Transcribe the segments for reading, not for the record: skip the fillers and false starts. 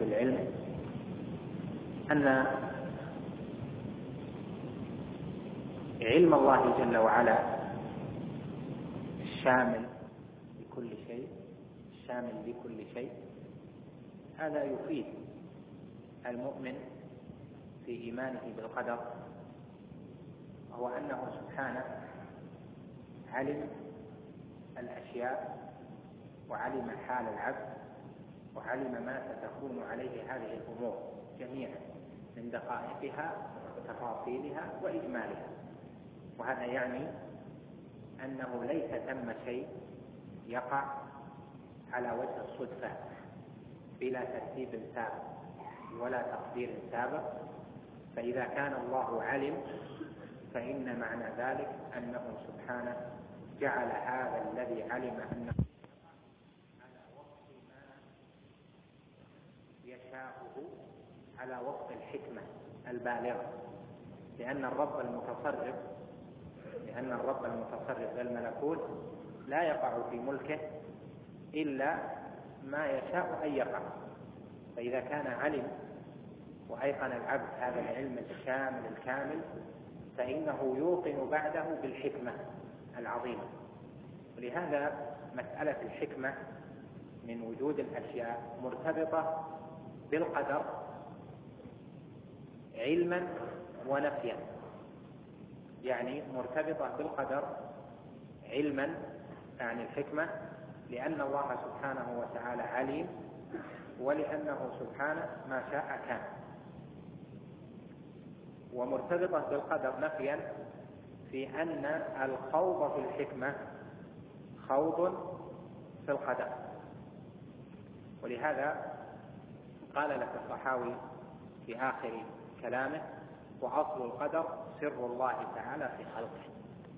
العلم أن علم الله جل وعلا الشامل لكل شيء، الشامل لكل شيء، هذا يفيد المؤمن في إيمانه بالقدر، وهو أنه سبحانه علم الأشياء وعلم حال العبد وعلم ما ستكون عليه هذه الأمور جميعا من دقائقها وتفاصيلها وإجمالها. وهذا يعني أنه ليس ثم شيء يقع على وجه الصدفة بلا ترتيب سابق ولا تقدير سابق. فإذا كان الله علم فإن معنى ذلك أنه سبحانه جعل هذا الذي علم أنه على وفق ما يشاءه، على وفق الحكمة البالغة، لأن الرب المتصرف بالملكوت لا يقع في ملكه إلا ما يشاء أن يقع. فإذا كان علم وأيقن العبد هذا العلم الشامل الكامل فإنه يوقن بعده بالحكمة العظيمة. ولهذا مسألة الحكمة من وجود الأشياء مرتبطة بالقدر علما ونفيا، يعني مرتبطة بالقدر علما يعني الحكمة لأن الله سبحانه وتعالى عليم، ولأنه سبحانه ما شاء كان. ومرتبطة بالقدر نفيا في أن الخوض في الحكمة خوض في القدر. ولهذا قال لك الطحاوي في آخر كلامه: وأصل القدر سر الله تعالى في خلقه.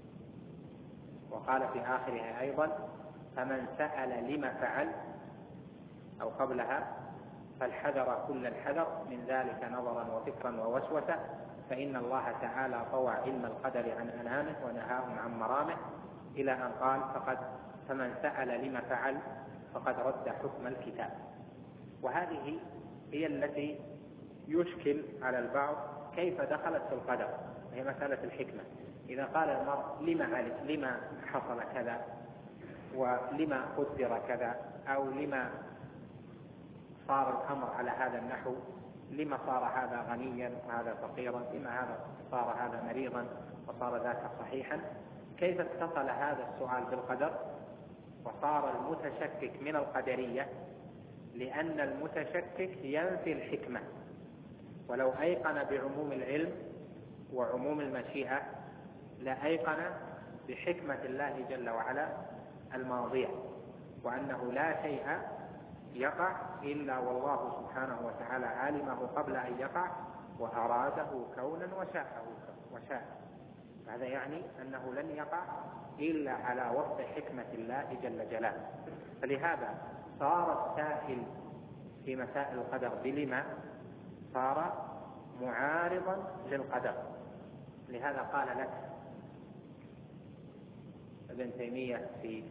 وقال في آخرها أيضا: فمن سأل لما فعل، أو قبلها: فالحذر كل الحذر من ذلك نظرا وفكرا ووسوسة، فإن الله تعالى طوى علم القدر عن أنامه ونهاهم عن مرامه، إلى أن قال: فمن سأل لما فعل فقد رد حكم الكتاب. وهذه هي التي يشكل على البعض كيف دخلت في القدر، وهي مسألة الحكمة. إذا قال المرء لما حصل كذا، ولما قدر كذا، أو لما صار الأمر على هذا النحو، لما صار هذا غنيا وهذا فقيرا، لما صار هذا مريضا وصار ذاك صحيحا، كيف اتصل هذا السؤال بالقدر وصار المتشكك من القدرية؟ لأن المتشكك ينفي الحكمة، ولو أيقن بعموم العلم وعموم المشيئة لأيقن بحكمة الله جل وعلا الماضية، وأنه لا شيء يقع إلا والله سبحانه وتعالى علمه قبل أن يقع وأراده كونا وشاء. هذا يعني أنه لن يقع إلا على وفق حكمة الله جل جلاله. فلهذا صار السائل في مسائل القدر بلما صار معارضا للقدر. لهذا قال لك ابن تيمية في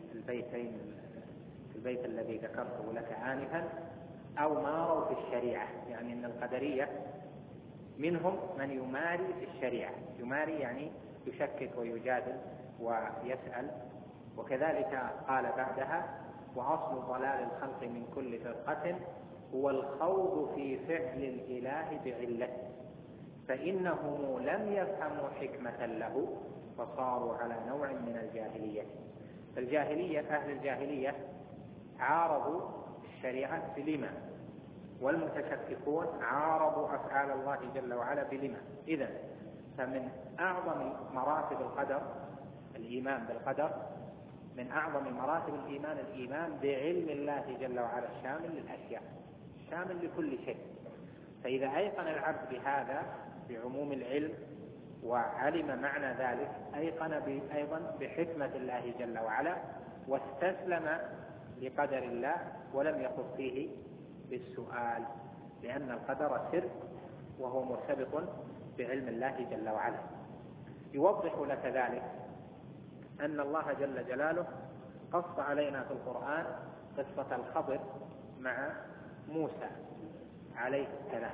البيت الذي ذكرته لك آنفا: أو ماروا في الشريعة، يعني أن القدرية منهم من يماري في الشريعة. يماري يعني يشكك ويجادل ويسأل. وكذلك قال بعدها: وأصل ضلال الخلق من كل فرقة هو الخوض في فعل الإله بعلة، فإنهم لم يفهموا حكمة له فصاروا على نوع من الجاهلية. أهل الجاهلية عارضوا الشريعة بلما، والمتشككون عارضوا أفعال الله جل وعلا بلما. إذن فمن أعظم مراتب القدر الإيمان بالقدر، من أعظم مراتب الإيمان بعلم الله جل وعلا الشامل للأشياء، الشامل لكل شيء. فإذا أيقن العبد بهذا بعموم العلم وعلم معنى ذلك، أيقن أيضا بحكمة الله جل وعلا، واستسلم لقدر الله ولم يخف فيه بالسؤال، لأن القدر سر وهو مرتبط بعلم الله جل وعلا. يوضح لك ذلك أن الله جل جلاله قص علينا في القرآن قصة الخضر مع موسى عليه السلام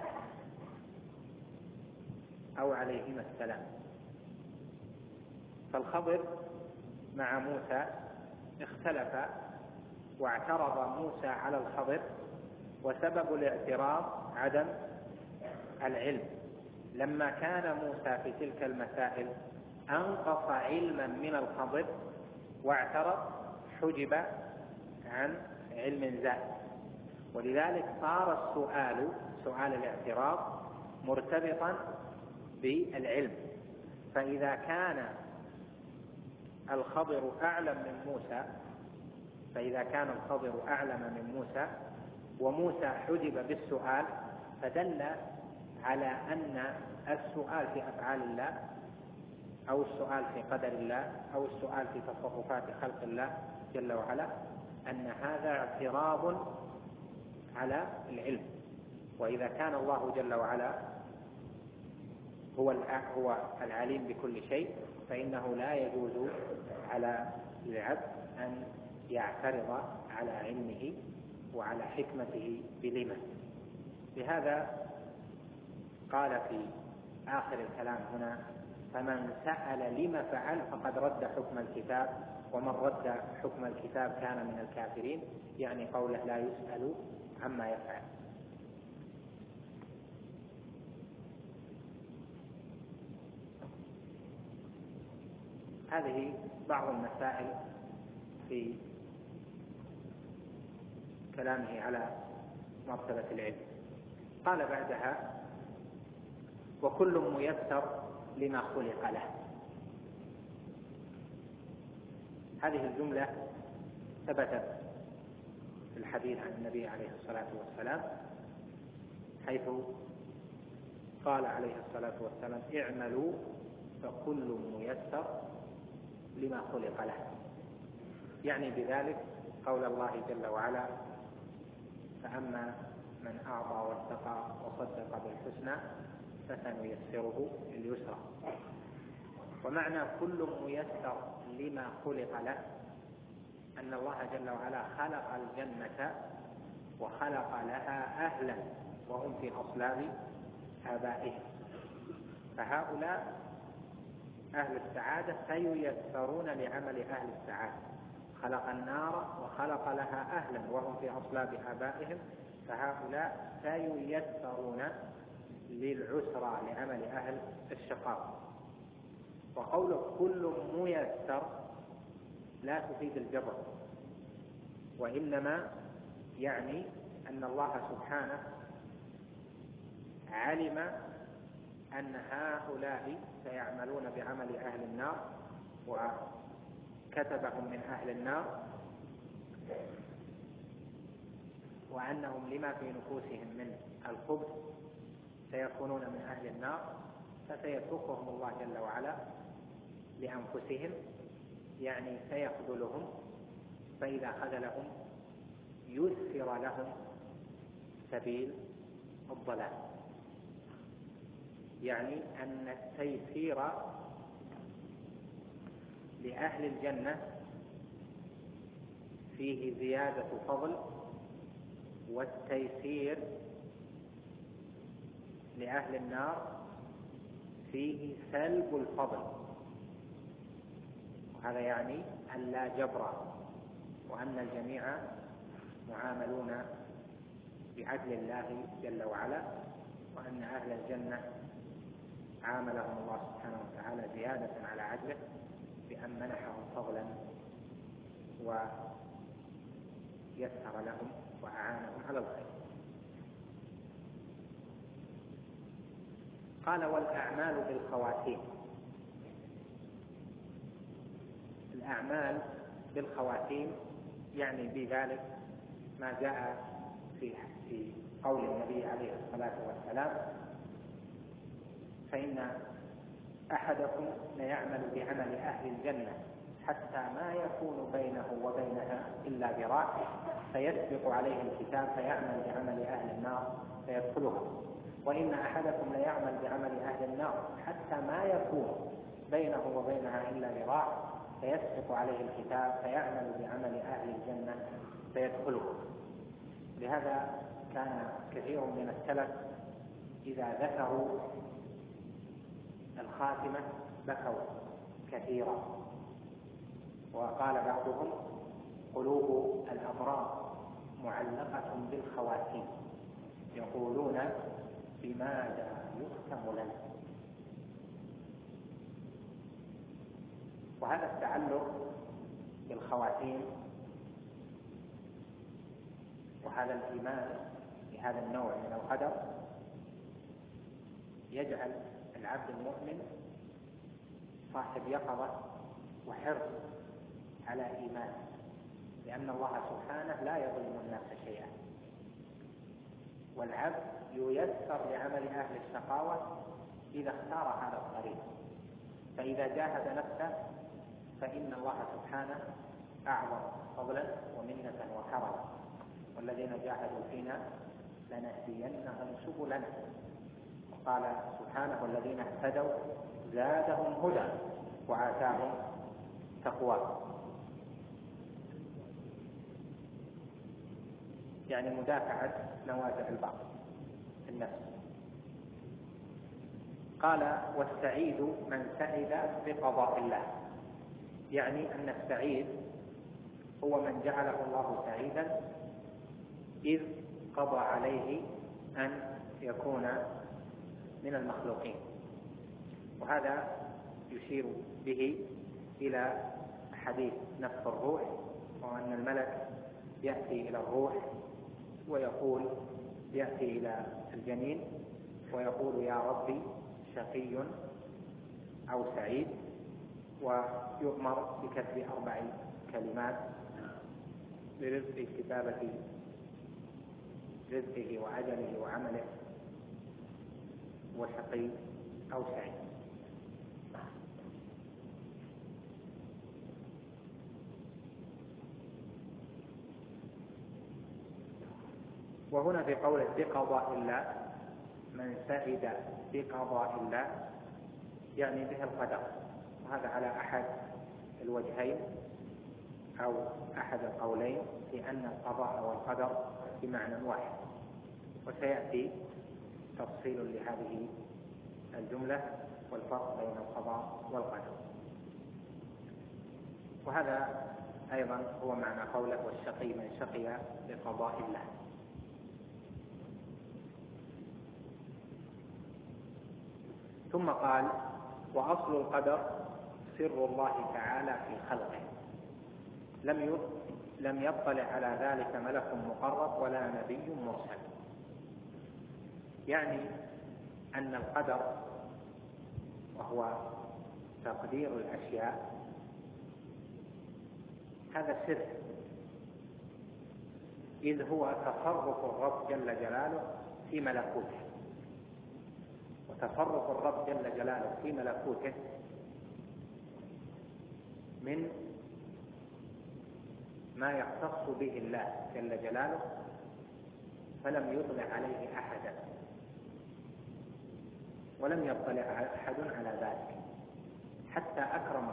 أو عليهما السلام. فالخضر مع موسى اختلف، واعترض موسى على الخضر، وسبب الاعتراض عدم العلم. لما كان موسى في تلك المسائل أنقص علما من الخضر واعترض، حجب عن علم زائد، ولذلك صار سؤال الاعتراض مرتبطا بالعلم. فإذا كان الخضر أعلم من موسى وموسى حجب بالسؤال، فدل على أن السؤال في أفعال الله أو السؤال في قدر الله أو السؤال في تصرفات خلق الله جل وعلا، أن هذا اعتراض على العلم. وإذا كان الله جل وعلا هو العليم بكل شيء، فإنه لا يجوز على العبد أن يعترض على علمه وعلى حكمته بلمه. لهذا قال في آخر الكلام هنا: فمن سأل لم فعل فقد رد حكم الكتاب، ومن رد حكم الكتاب كان من الكافرين، يعني قوله لا يسأل عما يفعل. هذه بعض المسائل في كلامه على مرتبة العلم. قال بعدها: وكل ميسر لما خلق له. هذه الجملة ثبتت في الحديث عن النبي عليه الصلاة والسلام، حيث قال عليه الصلاة والسلام: اعملوا فكل ميسر لما خلق له. يعني بذلك قول الله جل وعلا: فأما من أعطى واتقى وصدق بالحسنى فسنيسره لليسرى. ومعنى كل ميسر لما خلق له أن الله جل وعلا خلق الجنة وخلق لها أهلا وهم في أصلاب آبائهم، فهؤلاء أهل السعادة سييسرون لعمل أهل السعادة. خلق النار وخلق لها أهلا وهم في أصلاب آبائهم، فهؤلاء سييسرون للعسرى لعمل أهل الشقاء. وقوله كل ميسر لا تفيد الجبر، وإنما يعني أن الله سبحانه علم أن هؤلاء سيعملون بعمل أهل النار وكتبهم من أهل النار، وأنهم لما في نفوسهم من الخبث سيكونون من أهل النار، فسيتركهم الله جل وعلا لأنفسهم، يعني سيخذلهم، فإذا خذلهم يسر لهم سبيل الضلال. يعني أن التيسير لأهل الجنة فيه زيادة فضل، والتيسير لأهل النار فيه سلب الفضل. وهذا يعني أن لا جبر، وأن الجميع معاملون بعدل الله جل وعلا، وأن أهل الجنة عاملهم الله سبحانه وتعالى زيادة على عدله بأن منحهم فضلا ويسر لهم وأعانهم على الخير. قال: والأعمال بالخواتيم. الأعمال بالخواتيم يعني بذلك ما جاء في قول النبي عليه الصلاة والسلام: فإن أحدكم ليعمل بعمل أهل الجنة حتى ما يكون بينه وبينها إلا ذراع، فيسبق عليه الكتاب فيعمل بعمل أهل النار فيدخلها. وإن أحدكم ليعمل بعمل أهل النار حتى ما يكون بينه وبينها إلا ذراع، فيسبق عليه الكتاب فيعمل بعمل أهل الجنة فيدخلها. لهذا كان كثير من السلف إذا ذكروا الخاتمة بكوا كثيرا، وقال بعضهم: قلوب الأبرار معلقة بالخواتيم، يقولون بماذا يختم لنا. وهذا التعلق بالخواتيم وهذا الإيمان بهذا النوع من القدر يجعل العبد المؤمن صاحب يقظة وحرص على إيمانه، لأن الله سبحانه لا يظلم الناس شيئا، والعبد ييسر لعمل أهل الشقاوة إذا اختار هذا الطريق، فإذا جاهد نفسه فإن الله سبحانه أعظم فضلا ومنة وكرما، والذين جاهدوا فينا لنهدينهم سبلنا. وقال سبحانه: والذين اهتدوا زادهم هدى وآتاهم تقوى، يعني مدافعة نوازع الباطل في النفس. قال: والسعيد من سعد بقضاء الله، يعني أن السعيد هو من جعله الله سعيدا إذ قضى عليه أن يكون من المخلوقين. وهذا يشير به إلى حديث نفخ الروح، وأن الملك يأتي إلى الروح ويقول، يأتي إلى الجنين ويقول: يا ربي شقي أو سعيد، ويؤمر بكتب 4 كلمات لرزق كتابة رزقه وأجله وعمله، وشقي أو سعيد. وهنا في قوله بقضاء الله، من سعد بقضاء الله يعني به القدر، وهذا على أحد الوجهين أو أحد القولين في أن القضاء والقدر بمعنى واحد، وسيأتي تفصيل لهذه الجملة والفرق بين القضاء والقدر. وهذا أيضا هو معنى قوله: والشقي من شقي بقضاء الله. ثم قال: وأصل القدر سر الله تعالى في خلقه، لم يطلع على ذلك ملك مقرب ولا نبي مرسل. يعني أن القدر وهو تقدير الأشياء هذا سر، إذ هو تصرف الرب جل جلاله في ملكوته، وتصرف الرب جل جلاله في ملكوته من ما يختص به الله جل جلاله، فلم يطلع عليه أحدا، ولم يطلع أحد على ذلك، حتى أكرم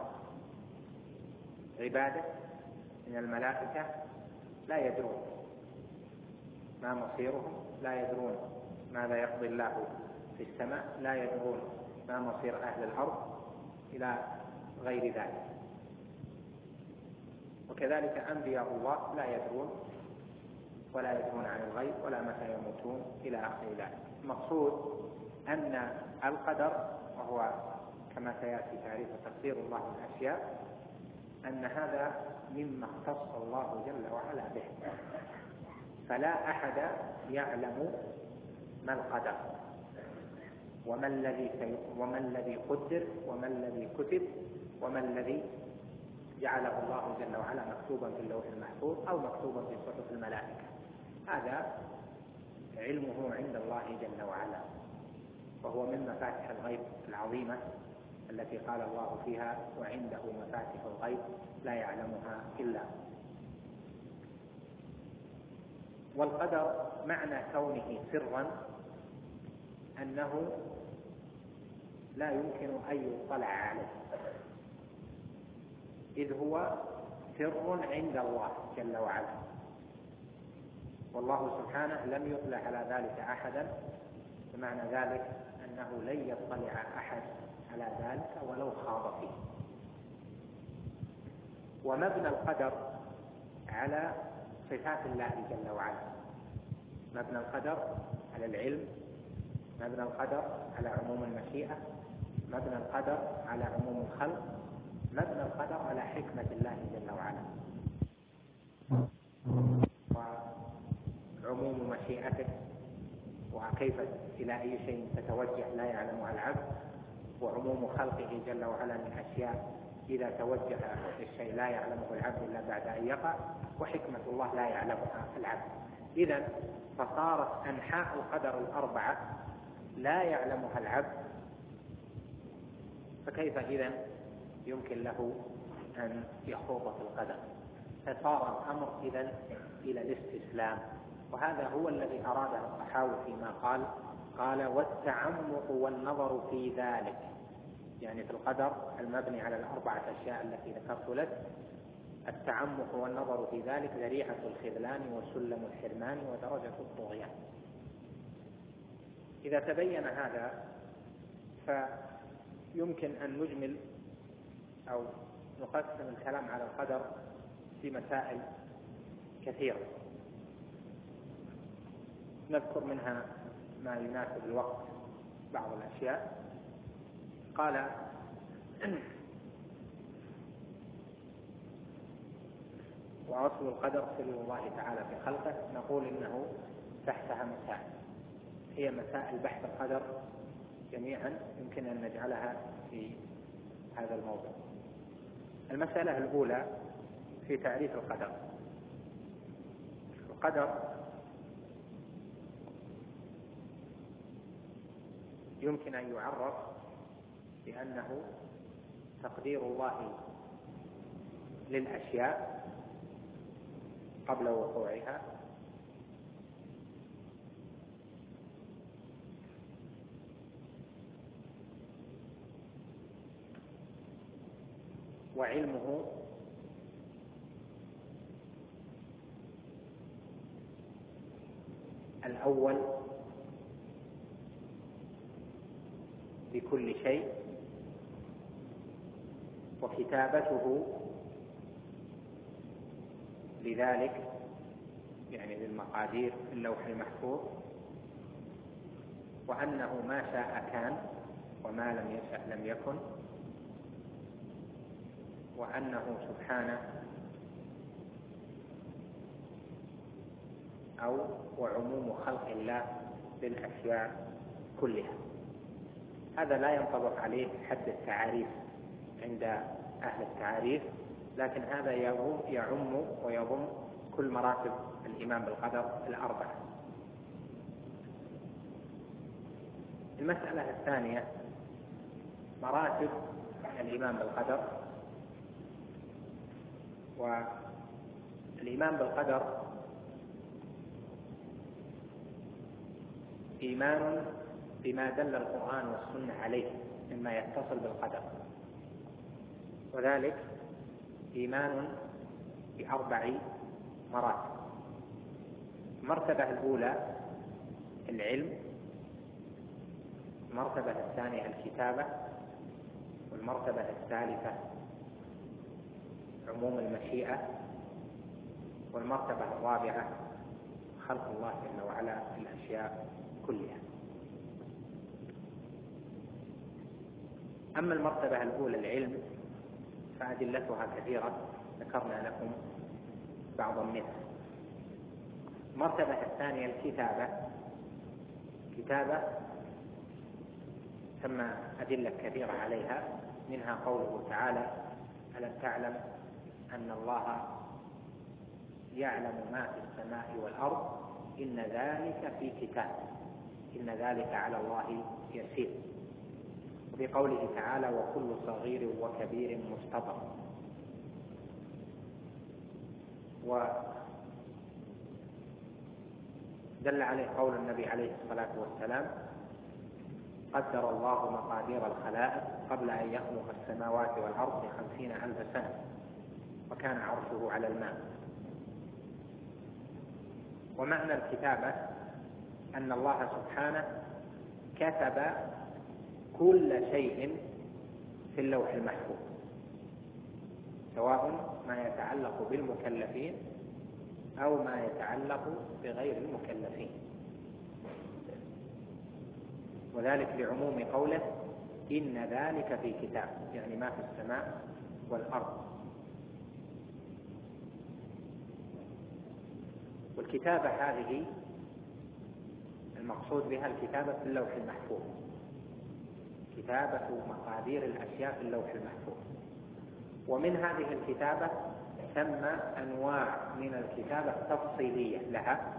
عباده من الملائكة لا يدرون ما مصيرهم، لا يدرون ماذا يقضي الله في السماء، لا يدرون ما مصير أهل الأرض إلى غير ذلك. وكذلك أنبياء الله لا يدرون ولا يدرون عن الغيب ولا متى يموتون إلى آخر ذلك. المقصود أن القدر، وهو كما سيأتي تعريف تقدير الله الأشياء، أن هذا مما اختص الله جل وعلا به، فلا أحد يعلم ما القدر وما الذي قدر وما الذي كتب وما الذي جعله الله جل وعلا مكتوبا في اللوح المحفوظ أو مكتوبا في صحف الملائكة. هذا علمه عند الله جل وعلا، وهو من مفاتح الغيب العظيمة التي قال الله فيها: وعنده مفاتح الغيب لا يعلمها إلا هو. والقدر معنى كونه سرا أنه لا يمكن أن يطلع عليه، إذ هو سر عند الله جل وعلا، والله سبحانه لم يطلع على ذلك أحدا، بمعنى ذلك أنه لن يطلع أحد على ذلك ولو خاض فيه. ومبنى القدر على صفات الله جل وعلا، مبنى القدر على العلم، مبنى القدر على عموم المشيئة، مبنى القدر على عموم الخلق، مبنى القدر على حكمة الله جل وعلا وعموم مشيئته وكيف إلى أي شيء تتوجه لا يعلمها العبد، وعموم خلقه جل وعلا من أشياء إذا توجه الشيء لا يعلمه العبد إلا بعد أن يقع، وحكمة الله لا يعلمها العبد. إذن فصارت أنحاء القدر الأربعة لا يعلمها العبد، فكيف إذن يمكن له أن يخوض في القدر؟ فصار الأمر إذن إلى الاستسلام، وهذا هو الذي أراده الطحاوي فيما قال والتعمق والنظر في ذلك، يعني في القدر المبني على الأربعة أشياء التي ذكرت لك، التعمق والنظر في ذلك ذريعة الخذلان وسلم الحرمان ودرجة الطغيان. إذا تبين هذا فيمكن أن نجمل أو نقسم الكلام على القدر في مسائل كثيرة، نذكر منها ما يناسب الوقت بعض الأشياء. قال وأصل القدر سلم الله تعالى في خلقه، نقول إنه تحتها مسائل، هي مسائل بحث القدر جميعا يمكن أن نجعلها في هذا الموضوع. المسألة الأولى في تعريف القدر. القدر يمكن أن يعرف بأنه تقدير الله للأشياء قبل وقوعها، وعلمه الأول بكل شيء، وكتابته لذلك يعني للمقادير في اللوح المحفوظ، وأنه ما شاء كان وما لم يشأ لم يكن، وأنه سبحانه أو وعموم خلق الله بالأشياء كلها. هذا لا ينطبق عليه حد التعاريف عند أهل التعاريف، لكن هذا يعم ويضم كل مراتب الإيمان بالقدر الأربعة. المسألة الثانية مراتب الإيمان بالقدر. والإيمان بالقدر إيمان بما دل القرآن والسنة عليه مما يتصل بالقدر، وذلك إيمان بأربع مراتب. المرتبة الأولى العلم، المرتبة الثانية الكتابة، والمرتبة الثالثة عموم المشيئة، والمرتبة الرابعة خلق الله جل وعلا في الأشياء كلها. أما المرتبة الأولى العلم فأدلتها كثيرة، ذكرنا لكم بعضا منها. المرتبة الثانية الكتابة، كتابة ثم أدلة كثيرة عليها، منها قوله تعالى ألم تعلم أن الله يعلم ما في السماء والأرض إن ذلك في كتاب إن ذلك على الله يسير. وفي قوله تعالى وكل صغير وكبير مستطر. ودل عليه قول النبي عليه الصلاة والسلام قدر الله مقادير الخلائق قبل أن يخلق السماوات والأرض 50,000 سنة وكان عرشه على الماء. ومعنى الكتابة أن الله سبحانه كتب كل شيء في اللوح المحفوظ، سواء ما يتعلق بالمكلفين أو ما يتعلق بغير المكلفين، وذلك لعموم قوله إن ذلك في كتاب، يعني ما في السماء والأرض. والكتابة هذه المقصود بها الكتابة في اللوح المحفوظ، كتابة مقادير الأشياء في اللوح المحفوظ. ومن هذه الكتابة ثم أنواع من الكتابة التفصيلية لها،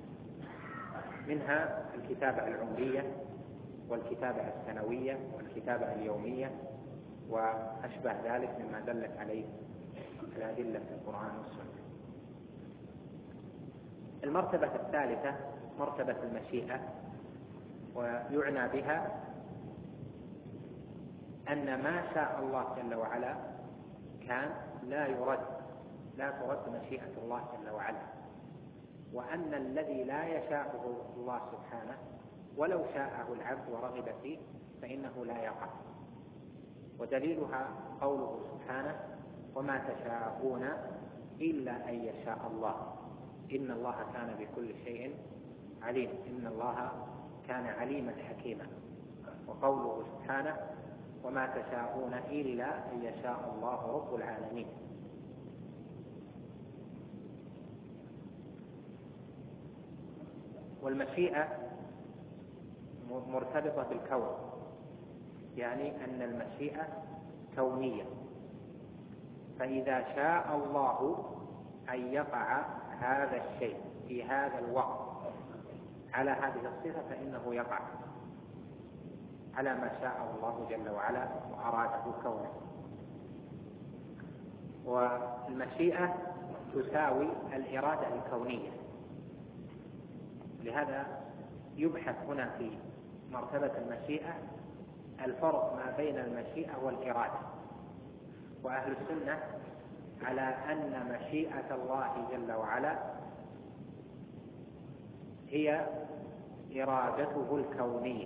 منها الكتابة العمرية والكتابة السنوية والكتابة اليومية وأشبه ذلك مما دلت عليه الأدلة في القرآن والسنة. المرتبة الثالثة مرتبة المشيئة، ويعنى بها أن ما شاء الله جل وعلا كان لا ترد مشيئة الله جل وعلا، وأن الذي لا يشاءه الله سبحانه ولو شاءه العبد ورغب فيه فإنه لا يقع. ودليلها قوله سبحانه وما تشاءون إلا أن يشاء الله إن الله كان بكل شيء عليم، إن الله كان عليما حكيما. وقوله سبحانه وما تشاءون إلا أن يشاء الله رب العالمين. والمشيئة مرتبطة بالكون، يعني أن المشيئة كونية، فإذا شاء الله أن يقع هذا الشيء في هذا الوقت على هذه الصفة فإنه يقع على ما شاء الله جل وعلا وأراده كونه. والمشيئة تساوي الإرادة الكونية، لهذا يبحث هنا في مرتبة المشيئة الفرق ما بين المشيئة والإرادة. وأهل السنة على أن مشيئة الله جل وعلا هي إرادته الكونية،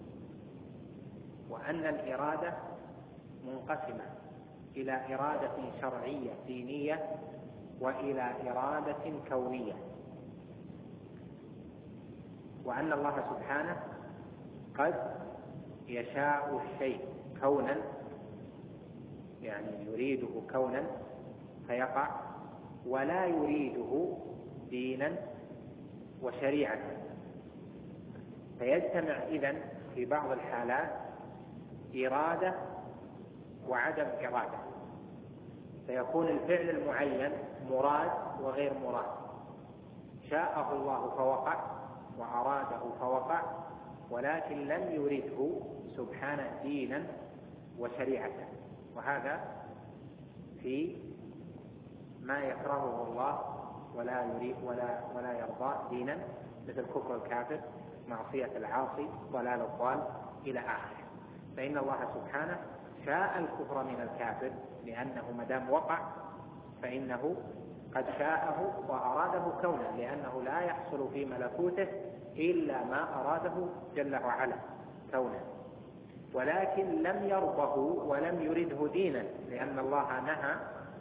وأن الإرادة منقسمة إلى إرادة شرعية دينية وإلى إرادة كونية. وأن الله سبحانه قد يشاء الشيء كونا، يعني يريده كونا فيقع، ولا يريده دينا وشريعة، فيجتمع إذن في بعض الحالات إرادة وعدم إرادة، فيكون الفعل المعين مراد وغير مراد، شاءه الله فوقع وأراده فوقع، ولكن لم يرده سبحانه دينا وشريعة. وهذا في ما يكرهه الله ولا يريد ولا يرضاه دينا، مثل كفر الكافر، معصية العاصي، ضلال الضال إلى آخره. فإن الله سبحانه شاء الكفر من الكافر لأنه مدام وقع فإنه قد شاءه وأراده كونا، لأنه لا يحصل في ملكوته إلا ما أراده جل وعلا كونا. ولكن لم يرضه ولم يرده دينا، لأن الله نهى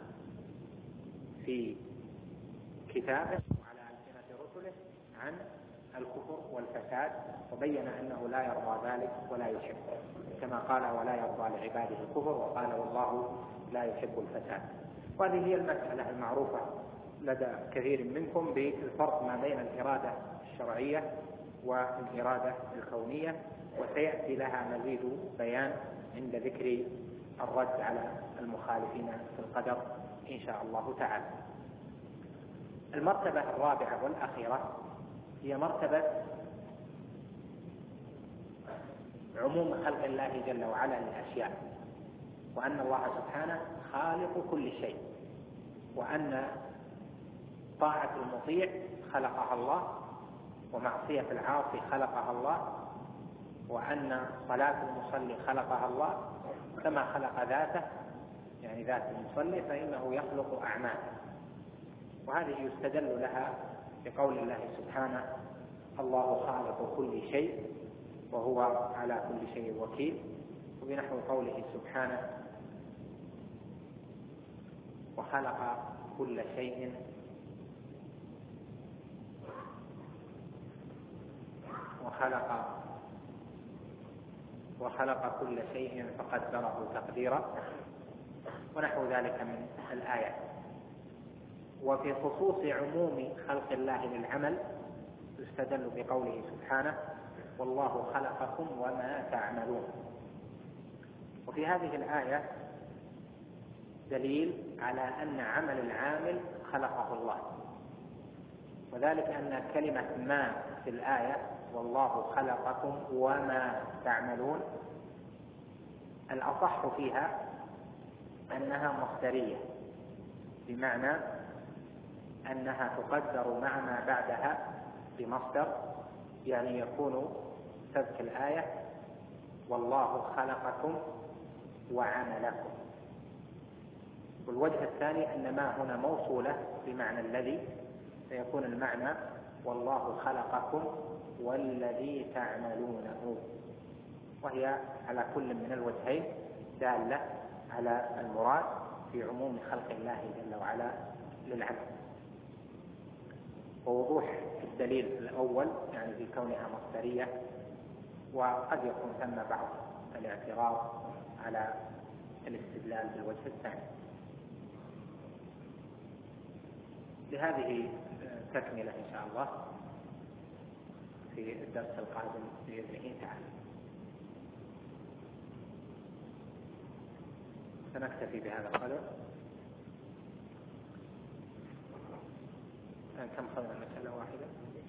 في كتابه وعلى ألسنة رسله عن الكفر والفساد، وبين أنه لا يرضى ذلك ولا يحب، كما قال ولا يرضى لعباده الكفر، وقال والله لا يحب الفساد. وهذه هي المسألة المعروفة لدى كثير منكم بالفرق ما بين الإرادة الشرعية والإرادة الكونية، وسيأتي لها مزيد بيان عند ذكر الرد على المخالفين في القدر إن شاء الله تعالى. المرتبة الرابعة والأخيرة هي مرتبة عموم خلق الله جل وعلا للأشياء، وأن الله سبحانه خالق كل شيء، وأن طاعة المطيع خلقها الله، ومعصية العاصي خلقها الله، وأن صلاة المصلي خلقها الله كما خلق ذاته، يعني ذات المصلي، فإنه يخلق أعماله. وهذه يستدل لها بقول الله سبحانه: الله خالق كل شيء وهو على كل شيء وكيل، وبنحو قوله سبحانه: وخلق كل شيء وخلق كل شيء فقدره تقديرا، ونحو ذلك من الآيات. وفي خصوص عموم خلق الله للعمل يستدل بقوله سبحانه: والله خلقكم وما تعملون. وفي هذه الآية دليل على أن عمل العامل خلقه الله، وذلك أن كلمة ما في الآية والله خلقكم وما تعملون الأصح فيها أنها مصدرية، بمعنى أنها تقدر مع ما بعدها بمصدر، يعني يكون سبك الآية والله خلقكم وعملكم. والوجه الثاني أن ما هنا موصولة بمعنى الذي، فيكون المعنى والله خلقكم والذي تعملونه، وهي على كل من الوجهين دالة على المراد في عموم خلق الله جل وعلا للعمل. ووضوح الدليل الأول يعني في كونها مصدرية، وقد يكون ثم بعض الاعتراض على الاستدلال بالوجه الثاني. لهذه تكملة إن شاء الله في الدرس القادم بإذنه تعالى. سنكتفي بهذا القدر. كم خذنا؟ مسألة واحدة.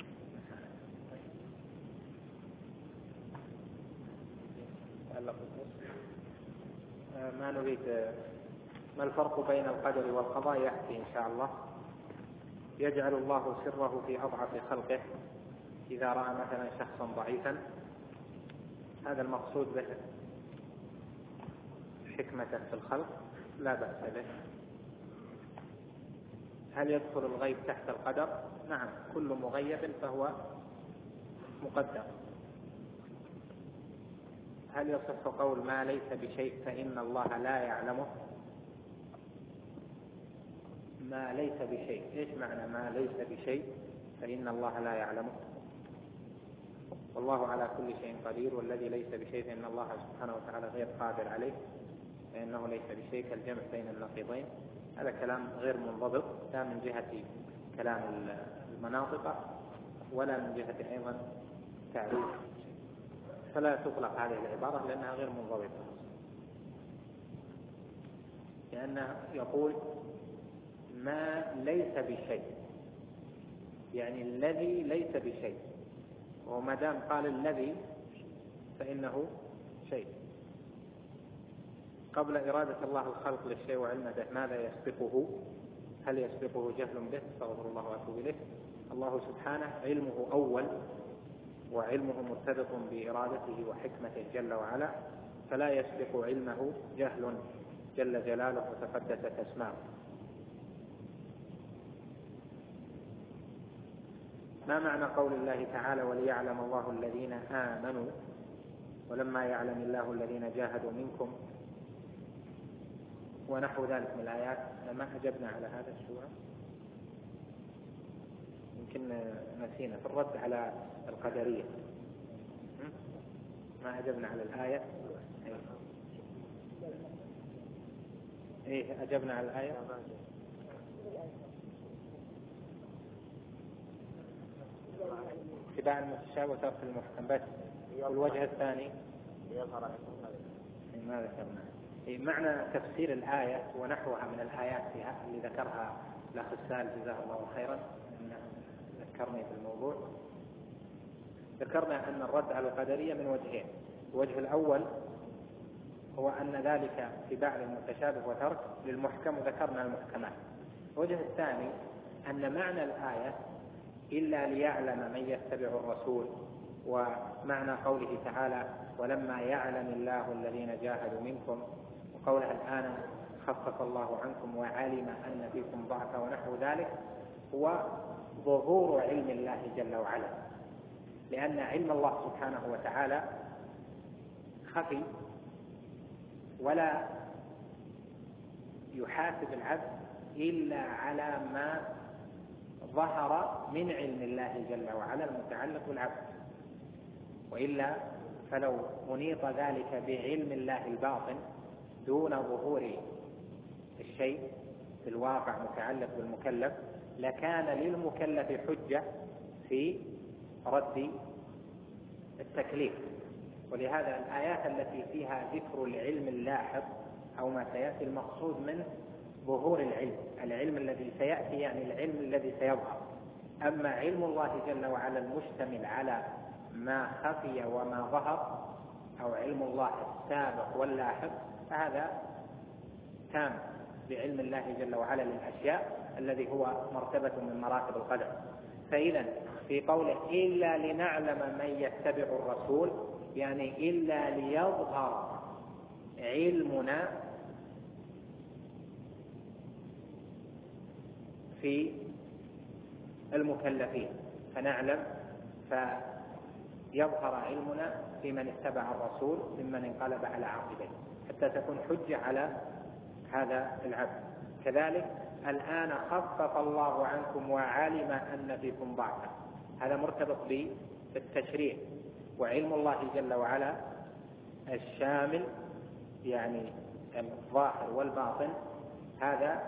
ما نريد ما الفرق بين القدر والقضاء يأتي إن شاء الله. يجعل الله سره في أضعف خلقه إذا رأى مثلا شخصا ضعيفا، هذا المقصود به حكمته في الخلق لا بأس به. هل يدخل الغيب تحت القدر؟ نعم، كل مغيب فهو مقدر. هل يصح قول ما ليس بشيء فإن الله لا يعلمه؟ ما ليس بشيء، إيش معنى ما ليس بشيء فإن الله لا يعلمه؟ والله على كل شيء قدير، والذي ليس بشيء فإن الله سبحانه وتعالى غير قادر عليه، فإنه ليس بشيء كالجمع بين النقيضين. هذا كلام غير منضبط، لا من جهة كلام المناطق ولا من جهة أيضا تعريف، فلا تطلق هذه العبارة لأنها غير منضبطة، لأنه يقول ما ليس بشيء، يعني الذي ليس بشيء، وما دام قال الذي فإنه شيء. قبل إرادة الله الخلق للشيء وعلمه به ماذا يسبقه؟ هل يسبقه جهل به؟ استغفر الله وأتوب إليه. الله سبحانه علمه أول، وعلمه مرتبط بإرادته وحكمته جل وعلا، فلا يسبق علمه جهل جل جلاله وتقدست أسماؤه. ما معنى قول الله تعالى وليعلم الله الذين آمنوا ولما يعلم الله الذين جاهدوا منكم ونحو ذلك من الآيات؟ ما أجبنا على هذا السؤال، يمكن نسينا في الرد على القدرية، ما أجبنا على الآية. إيه أجبنا على الآية. اتباع المتشابه وترك المحكم بس. والوجه الثاني ما ذكرنا. معنى تفسير الآية ونحوها من الآيات فيها اللي ذكرها الأخ السائل جزاه الله خيرا، ذكرني بالموضوع. ذكرنا أن الرد على القدرية من وجهين. الوجه الأول هو أن ذلك اتباع المتشابه وترك للمحكم، وذكرنا المحكمات. الوجه الثاني أن معنى الآية إلا ليعلم من يتبع الرسول، ومعنى قوله تعالى ولما يعلم الله الذين جاهدوا منكم، وقولها الآن خفف الله عنكم وعلم أن فيكم ضعفا ونحو ذلك، هو ظهور علم الله جل وعلا، لأن علم الله سبحانه وتعالى خفي، ولا يحاسب العبد إلا على ما ظهر من علم الله جل وعلا المتعلق بالعبد، وإلا فلو أنيط ذلك بعلم الله الباطن دون ظهور الشيء في الواقع متعلق بالمكلف لكان للمكلف حجة في رد التكليف. ولهذا الآيات التي فيها ذكر العلم اللاحق أو ما سيأتي المقصود منه ظهور العلم الذي سيأتي، يعني العلم الذي سيظهر. أما علم الله جل وعلا المشتمل على ما خفي وما ظهر، أو علم الله السابق واللاحق، فهذا تام بعلم الله جل وعلا للأشياء الذي هو مرتبة من مراتب القدر. فإذا في قوله إلا لنعلم من يتبع الرسول، يعني إلا ليظهر علمنا في المكلفين، فنعلم فيظهر علمنا في من اتبع الرسول ممن انقلب على عقبيه، حتى تكون حجة على هذا العبد. كذلك الآن خفف الله عنكم وعلم أن فيكم ضعفا، هذا مرتبط بالتشريع. وعلم الله جل وعلا الشامل يعني الظاهر والباطن هذا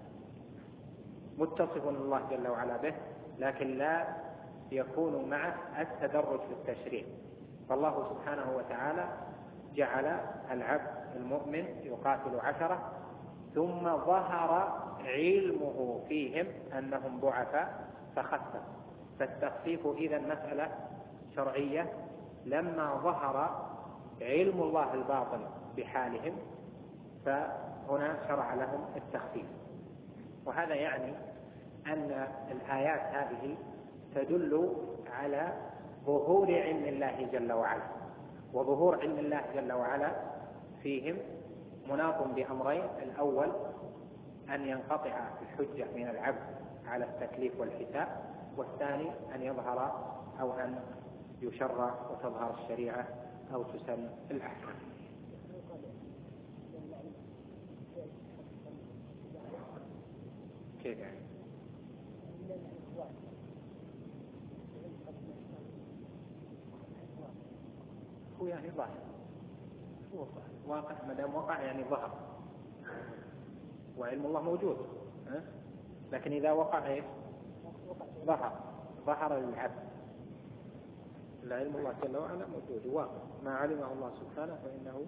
متصف الله جل وعلا به، لكن لا يكون معه التدرج في التشريع. فالله سبحانه وتعالى جعل العبد المؤمن يقاتل 10 ثم ظهر علمه فيهم أنهم ضعفاء فخفف. فالتخفيف إذا مسألة شرعية، لما ظهر علم الله الباطن بحالهم فهنا شرع لهم التخفيف. وهذا يعني أن الآيات هذه تدل على ظهور علم الله جل وعلا، وظهور علم الله جل وعلا فيهم مناط بأمرين: الأول أن ينقطع الحجة من العبد على التكليف والحساب، والثاني أن يظهر أو أن يشرع وتظهر الشريعة أو تسن الأحكام. كيف يعني؟ هو يعني ظاهر، هو واقع، ما دام وقع يعني ظهر، وعلم الله موجود، لكن إذا وقع إيه؟ ظهر للعبد. العلم الله جل وعلا موجود واقع، ما علمه الله سبحانه فإنه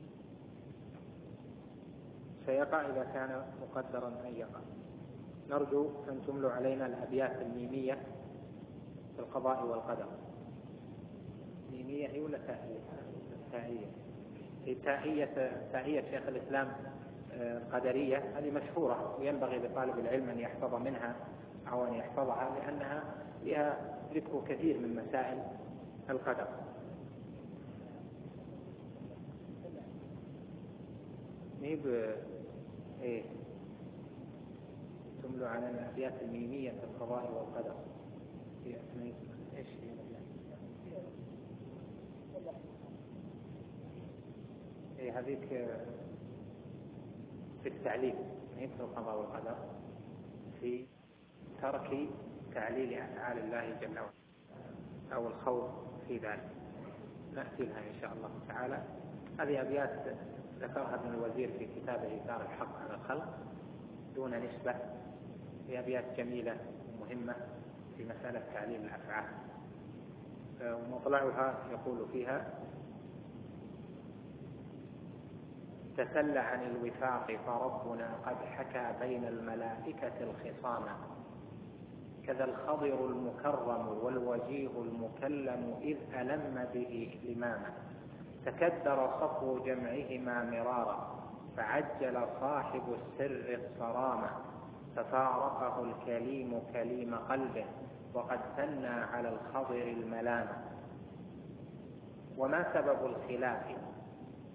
سيقع إذا كان مقدرا أن يقع. نرجو أن تملوا علينا الأبيات الميمية في القضاء والقدر. ميمية هي ولا تائية؟ تائية شيخ الإسلام القدرية، هذه مشهورة وينبغي لطالب العلم أن يحفظ منها أو أن يحفظها، لأنها فيها ذكر كثير من مسائل القدر. نيب إيه تملوا على الأبيات الميمية في القضاء والقدر. إيش هي إيه هذيك في التعليل، في القضاء والقدر، في ترك تعليل أفعال الله جل وعلا أو الخوف في ذلك. نأتي لها إن شاء الله تعالى. هذه أبيات ذكرها ابن الوزير في كتابه إثار الحق على الخلق دون نسبة، هي أبيات جميلة ومهمة في مسألة تعليل الأفعال. ومطلعها يقول فيها: تسلى عن الوفاق فربنا قد حكى بين الملائكة الخصام، كذا الخضر المكرم والوجيه المكلم إذ ألم به لماما، تكدر صفو جمعهما مرارا فعجل صاحب السر الصرامة، ففارقه الكليم كليم قلبه وقد ثنى على الخضر الملامة. وما سبب الخلاف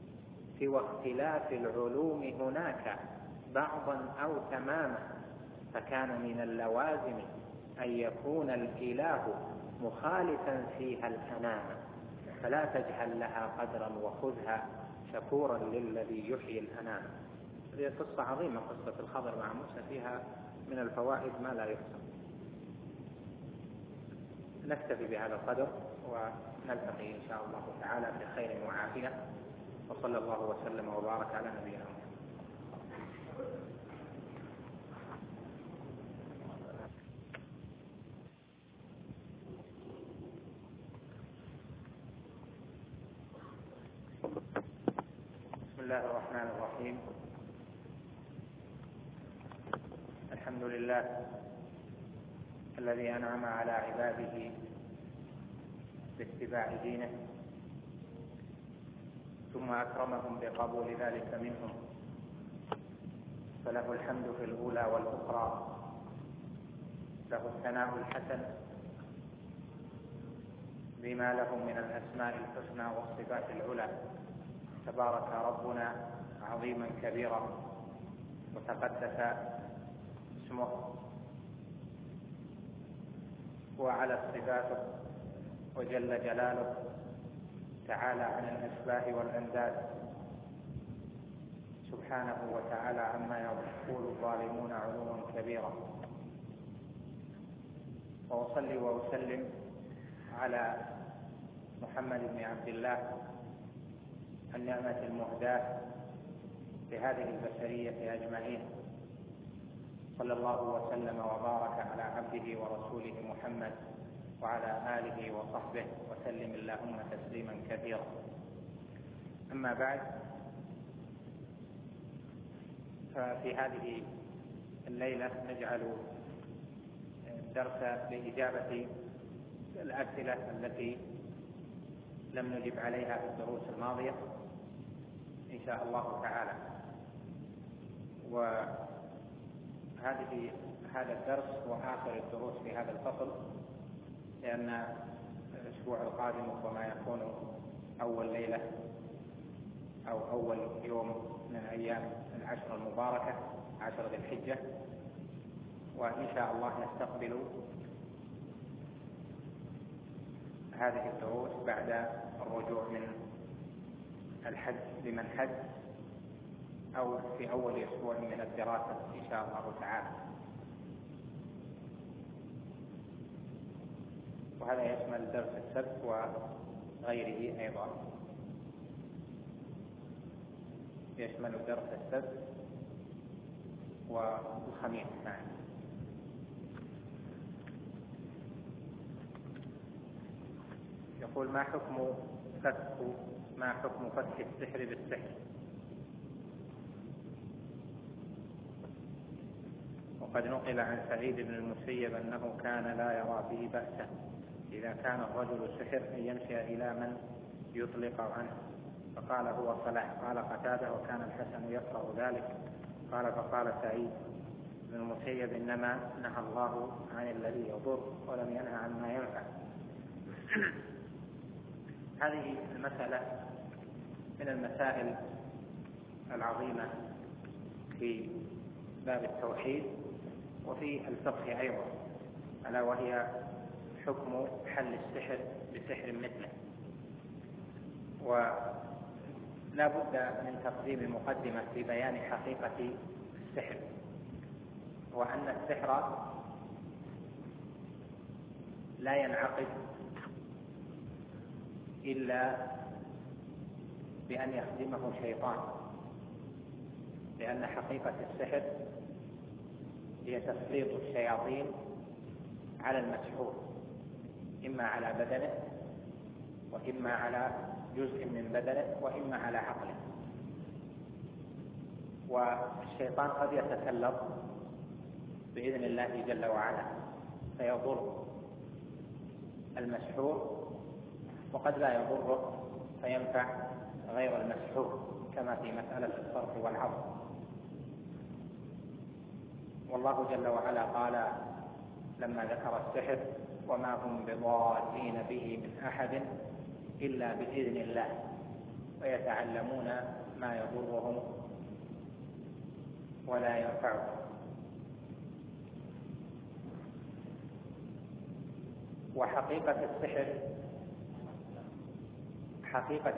سوى اختلاف العلوم هناك بعضا أو تماما، فكان من اللوازم أن يكون الإله مخالفا فيها الأنام، فلا تجهل لها قدرا وخذها شكورا للذي يحيي الأنام. هذه قصة عظيمة، قصة الخضر مع موسى، فيها من الفوائد ما لا يحصى. نكتفي بهذا القدر ونلتقي إن شاء الله تعالى بخير وعافية، وصلى الله وسلم وبارك على نبينا محمد. بسم الله الرحمن الرحيم. الحمد لله الذي أنعم على عباده باتباع دينه، ثم أكرمهم بقبول ذلك منهم، فله الحمد في الأولى والأخرى، له الثناء الحسن بما له من الأسماء الحسنى والصفات العلى. تبارك ربنا عظيما كبيرا، وتقدس اسمه، وعلى صفاته، وجل جلاله، تعالى عن الأشباه والأنداد، سبحانه وتعالى عما يقول الظالمون علوا كبيرا. وأصلي وأسلم على محمد بن عبد الله النعمة المهداة لهذه البشرية أجمعين، صلى الله وسلم وبارك على عبده ورسوله محمد وعلى آله وصحبه وسلم اللهم تسليما كثيرا. أما بعد، ففي هذه الليلة نجعل درس لإجابة الأسئلة التي لم نجب عليها في الدروس الماضية إن شاء الله تعالى. هذا الدرس هو آخر الدروس في هذا الفصل، لأن الأسبوع القادم ربما يكون أول ليلة أو أول يوم من أيام العشر المباركة، 10 ذي الحجة، وإن شاء الله نستقبل هذه الدروس بعد الرجوع من الحج لمن حج، أو في أول أسبوع من الدراسة إن شاء الله تعالى. وهذا يشمل درس السبت وغيره أيضا، يشمل درس السبت والخميس معا. يقول: ما حكم فتح السحر بالسحر؟ وقد نقل عن سعيد بن المسيب أنه كان لا يرى به بأسا إذا كان الرجل سحر أن يمشي إلى من يطلق عنه، فقال هو صلاح. قال قتادة: وكان الحسن يقرأ ذلك. قال: فقال سعيد بن المسيب: إنما نهى الله عن الذي يضر ولم ينهى عن ما ينفع. هذه المسألة من المسائل العظيمة في باب التوحيد وفي الفقه أيضا، ألا وهي حكم حل السحر بسحر مثله. ولا بد من تقديم مقدمة في بيان حقيقة السحر، وأن السحر لا ينعقد إلا بأن يخدمه شيطان، لأن حقيقة السحر هي تسليط الشياطين على المسحور، إما على بدنه، وإما على جزء من بدنه، وإما على عقله. والشيطان قد يتسلط بإذن الله جل وعلا فيضر المسحور، وقد لا يضره فينفع غير المسحور، كما في مسألة الصرف والعرض. والله جل وعلا قال لما ذكر السحر: وما هم بضارين به من أحد إلا بإذن الله ويتعلمون ما يضرهم ولا ينفعهم. وحقيقة السحر حقيقة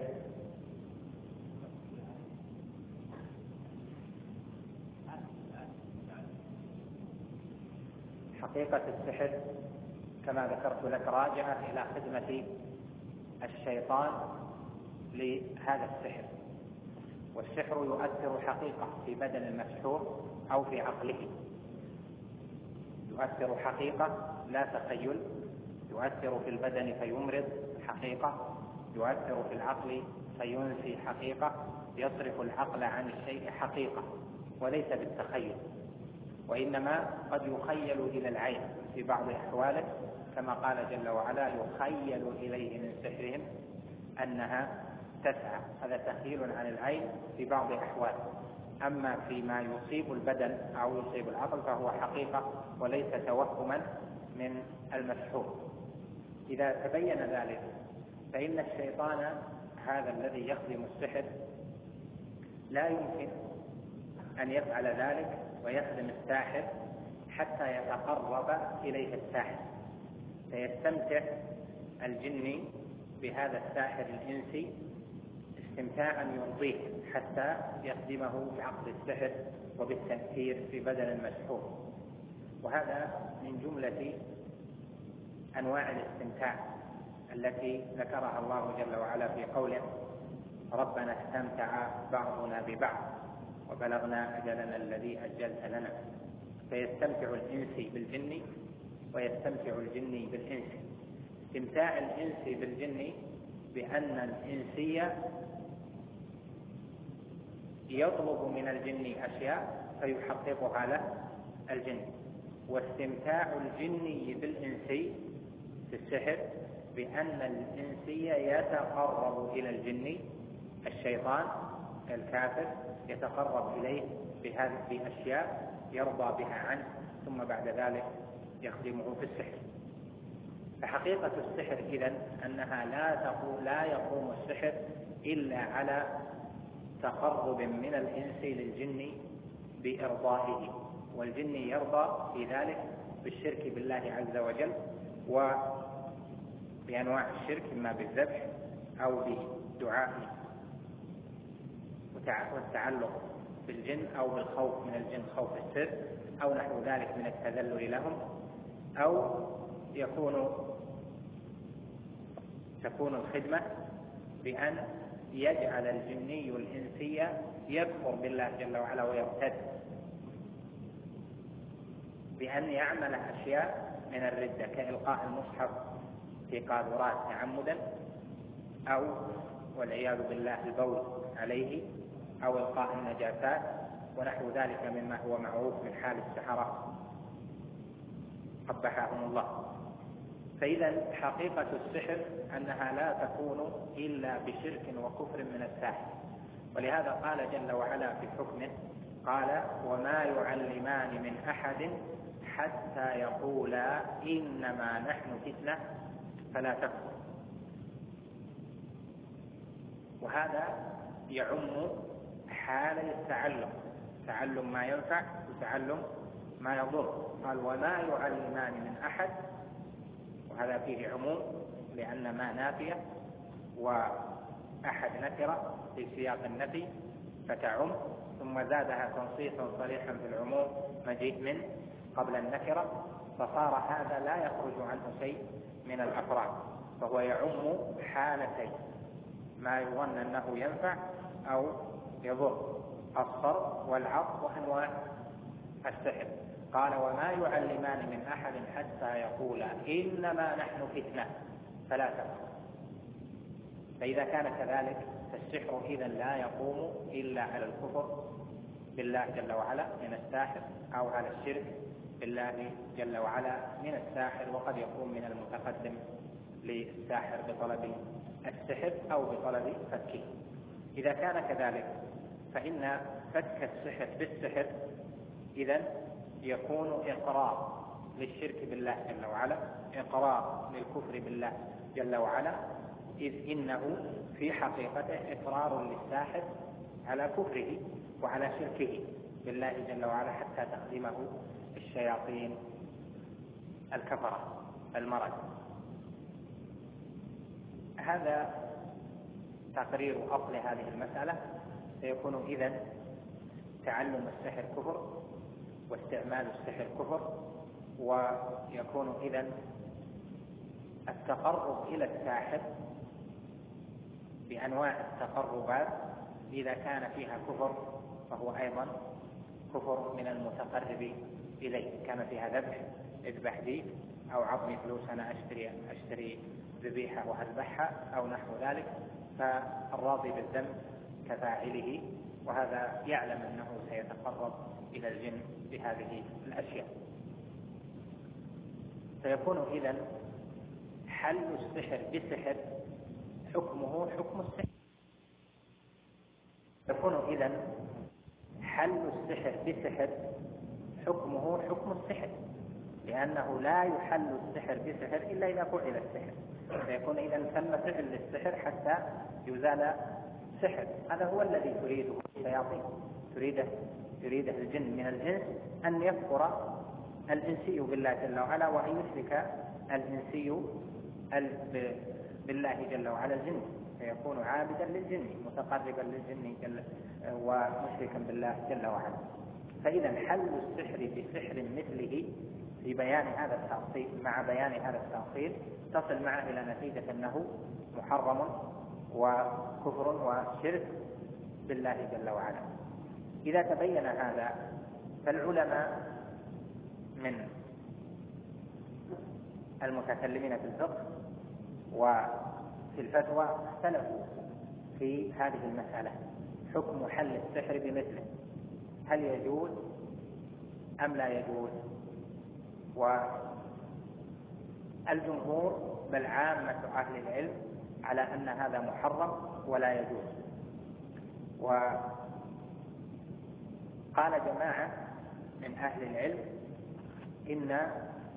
السحر كما ذكرت لك راجعة إلى خدمة الشيطان لهذا السحر. والسحر يؤثر حقيقة في بدن المسحور أو في عقله، يؤثر حقيقة لا تخيل، يؤثر في البدن فيمرض حقيقة، يؤثر في العقل فينسي حقيقة، يصرف العقل عن الشيء حقيقة وليس بالتخيل، وإنما قد يخيل إلى العين في بعض أحواله، كما قال جل وعلا يخيل إليه من سحرهم أنها تسعى. هذا تخيل عن العين في بعض أحواله، أما فيما يصيب البدن أو يصيب العقل فهو حقيقة وليس توهما من المسحور. إذا تبين ذلك فإن الشيطان هذا الذي يخدم السحر لا يمكن أن يفعل ذلك ويخدم الساحر حتى يتقرب إليه الساحر، فيستمتع الجني بهذا الساحر الإنسي استمتاعا يرضيه حتى يخدمه بعقد السحر وبالتأثير في بدن المسحور. وهذا من جملة أنواع الاستمتاع التي ذكرها الله جل وعلا في قوله ربنا استمتع بعضنا ببعض وبلغنا أجلنا الذي أجلت لنا. فيستمتع الإنسي بالجن ويستمتع الجني بالإنس. استمتاع الإنسي بالجن بأن الإنسي يطلب من الجن أشياء فيحققها له الجن، واستمتاع الجني بالإنسي في السحر بأن الإنسي يتقرب إلى الجن، الشيطان الكافر يتقرب إليه بأشياء يرضى بها عنه، ثم بعد ذلك يخدمه في السحر. فحقيقة السحر إذن أنها لا يقوم السحر إلا على تقرب من الإنس للجن بإرضائه، والجن يرضى في ذلك بالشرك بالله عز وجل وبأنواع الشرك إما بالذبح أو بالدعاء والتعلق بالجن أو بالخوف من الجن خوف السر أو نحو ذلك من التذلل لهم، أو تكون الخدمة بأن يجعل الجني الإنسي يكفر بالله جل وعلا ويرتد، بأن يعمل أشياء من الردة كإلقاء المصحف في قاذورات تعمدا، أو والعياذ بالله البول عليه، أو إلقاء النجاسات ونحو ذلك مما هو معروف من حال السحرة قبحهم الله. فإذا حقيقة السحر أنها لا تكون إلا بشرك وكفر من الساحر، ولهذا قال جل وعلا في حكمه قال وما يعلمان من أحد حتى يقولا إنما نحن فتنة فلا تكفر. وهذا يعم حالي التعلم، تعلم ما ينفع وتعلم ما يضر. قال وما يعلمان من أحد، وهذا فيه عموم لأن ما نافية وأحد نكرة في سياق النفي فتعم، ثم زادها تنصيصا صريحا في العموم مجيء من قبل النكرة، فصار هذا لا يخرج عنه شيء من الأفراد، فهو يعم حالتين ما يظن أنه ينفع أو يضر، الصرف والعطف وأنواع السحر. قال وما يعلمان من أحد حتى يقولا إنما نحن فتنة فلا تكفر. فإذا كان كذلك فالسحر إذا لا يقوم إلا على الكفر بالله جل وعلا من الساحر، أو على الشرك بالله جل وعلا من الساحر، وقد يكون من المتقدم للساحر بطلب السحر أو بطلب فكه. إذا كان كذلك فإن فك السحر بالسحر إذن يكون إقرار للشرك بالله جل وعلا، إقرار للكفر بالله جل وعلا، إذ إنه في حقيقته إقرار للساحر على كفره وعلى شركه بالله جل وعلا حتى تخدمه الشياطين الكفرة. المرض. هذا تقرير أصل هذه المسألة. فيكون إذن تعلم السحر كفر واستعمال السحر كفر، ويكون إذن التقرب إلى الساحر بأنواع التقربات إذا كان فيها كفر فهو أيضا كفر من المتقرب إليه. كان فيها ذبح، اذبح لي، أو عطني فلوس أنا أشتري ذبيحة وأذبحها أو نحو ذلك، فالراضي بالذنب كفاعله، وهذا يعلم أنه سيتقرب إلى الجن بهذه الأشياء. فيكون إذن حل السحر بسحر حكمه حكم السحر. يكون إذن حل السحر بسحر حكمه حكم السحر، لأنه لا يحل السحر بسحر إلا إذا فعل السحر. فيكون إذن تم فعل للسحر حتى يزال سحر. هذا هو الذي تريده الشياطين، تريده الجن من الإنس أن يكفر الإنسي بالله جل وعلا، وأن يشرك الإنسي بالله جل وعلا الجن، فيكون عابدا للجن متقربا للجن ومشركا بالله جل وعلا. فإذا حل السحر بسحر مثله في بيان هذا التأصيل، مع بيان هذا التأصيل تصل معه إلى نتيجة أنه محرم وكفر وشرك بالله جل وعلا. إذا تبين هذا فالعلماء من المتكلمين في الفقه وفي الفتوى اختلفوا في هذه المسألة، حكم حل السحر بمثله، هل يجوز أم لا يجوز؟ والجمهور بل عامة أهل العلم على أن هذا محرم ولا يجوز. وقال جماعة من أهل العلم إن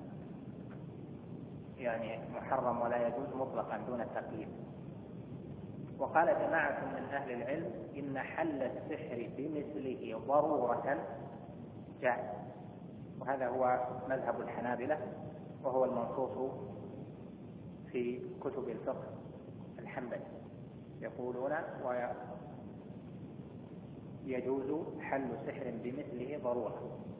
محرم ولا يجوز مطلقا دون التقييد. وقال جماعة من أهل العلم إن حل السحر بمثله ضرورة جائز، وهذا هو مذهب الحنابلة، وهو المنصوص في كتب الفقه الحنبلي. يقولون ويجوز حل سحر بمثله ضرورة.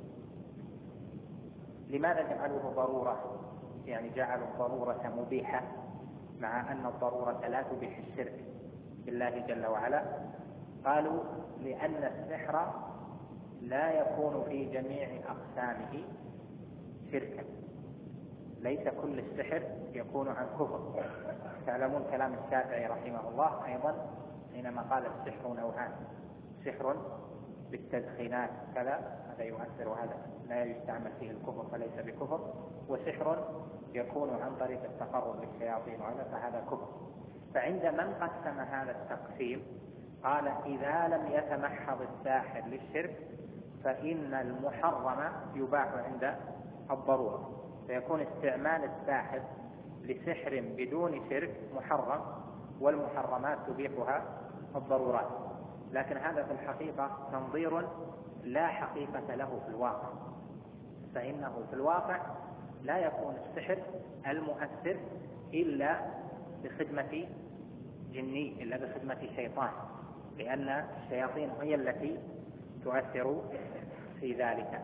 لماذا جعلوه ضرورة؟ جعلوا الضرورة مبيحة، مع أن الضرورة لا تبيح الشرك بالله جل وعلا. قالوا لأن السحر لا يكون في جميع أقسامه شركا، ليس كل السحر يكون عن كفر. تعلمون كلام الشافعي رحمه الله أيضا حينما قال السحر نوعان، سحر بالتدخينات كذا، هذا يؤثر وهذا لا يستعمل فيه الكفر فليس بكفر، وسحر يكون عن طريق التقرب للشياطين وهذا فهذا كفر. فعند من قسم هذا التقسيم قال إذا لم يتمحض الساحر للشرك فإن المحرم يباح عند الضرورة، فيكون استعمال الساحر لسحر بدون شرك محرم، والمحرمات تبيحها الضرورات. لكن هذا في الحقيقة تنظير لا حقيقة له في الواقع، فإنه في الواقع لا يكون السحر المؤثر إلا بخدمة جني، إلا بخدمة شيطان، لأن الشياطين هي التي تؤثر في ذلك.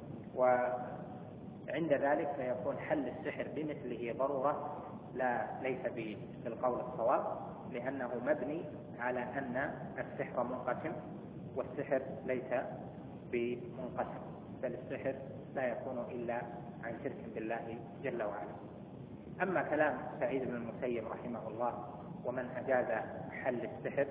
وعند ذلك فيكون حل السحر بمثله ضرورة ليس بالقول الصواب، لأنه مبني على أن السحر منقسم، والسحر ليس بمنقسم، بل السحر لا يكون إلا عن شرك بالله جل وعلا. أما كلام سعيد بن المسيب رحمه الله ومن أجاز حل السحر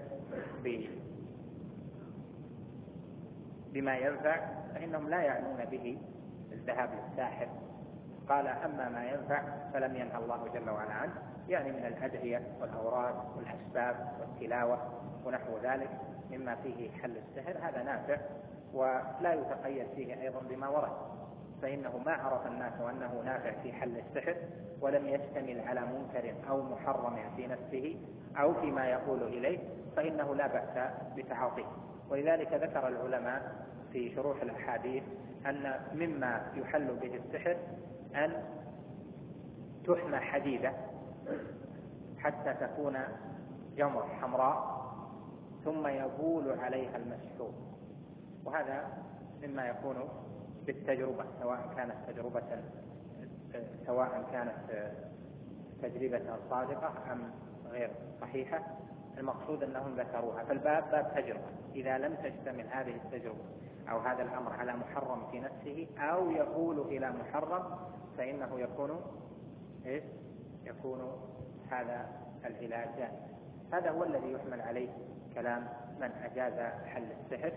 بما ينفع فإنهم لا يعنون به الذهاب للساحر. قال أما ما ينفع فلم ينهى الله جل وعلا عنه، من الأدعية والأوراد والأسباب والتلاوة ونحو ذلك مما فيه حل السحر، هذا نافع ولا يتقيد فيه أيضا بما ورد، فإنه ما عرف الناس أنه نافع في حل السحر ولم يشتمل على منكر أو محرم في نفسه أو فيما يقول إليه، فإنه لا بأس بتعاطيه. ولذلك ذكر العلماء في شروح الأحاديث أن مما يحل به السحر أن تحمى حديدة حتى تكون جمر حمراء ثم يبول عليها المسحور، وهذا مما يكون بالتجربة، سواء كانت تجربة صادقة أم غير صحيحة. المقصود أنهم ذكروها، فالباب باب تجربة. إذا لم تشتمل هذه التجربة أو هذا الأمر على محرم في نفسه أو يقول إلى محرم فإنه يكون هذا العلاج جائز. هذا هو الذي يحمل عليه كلام من أجاز حل السحر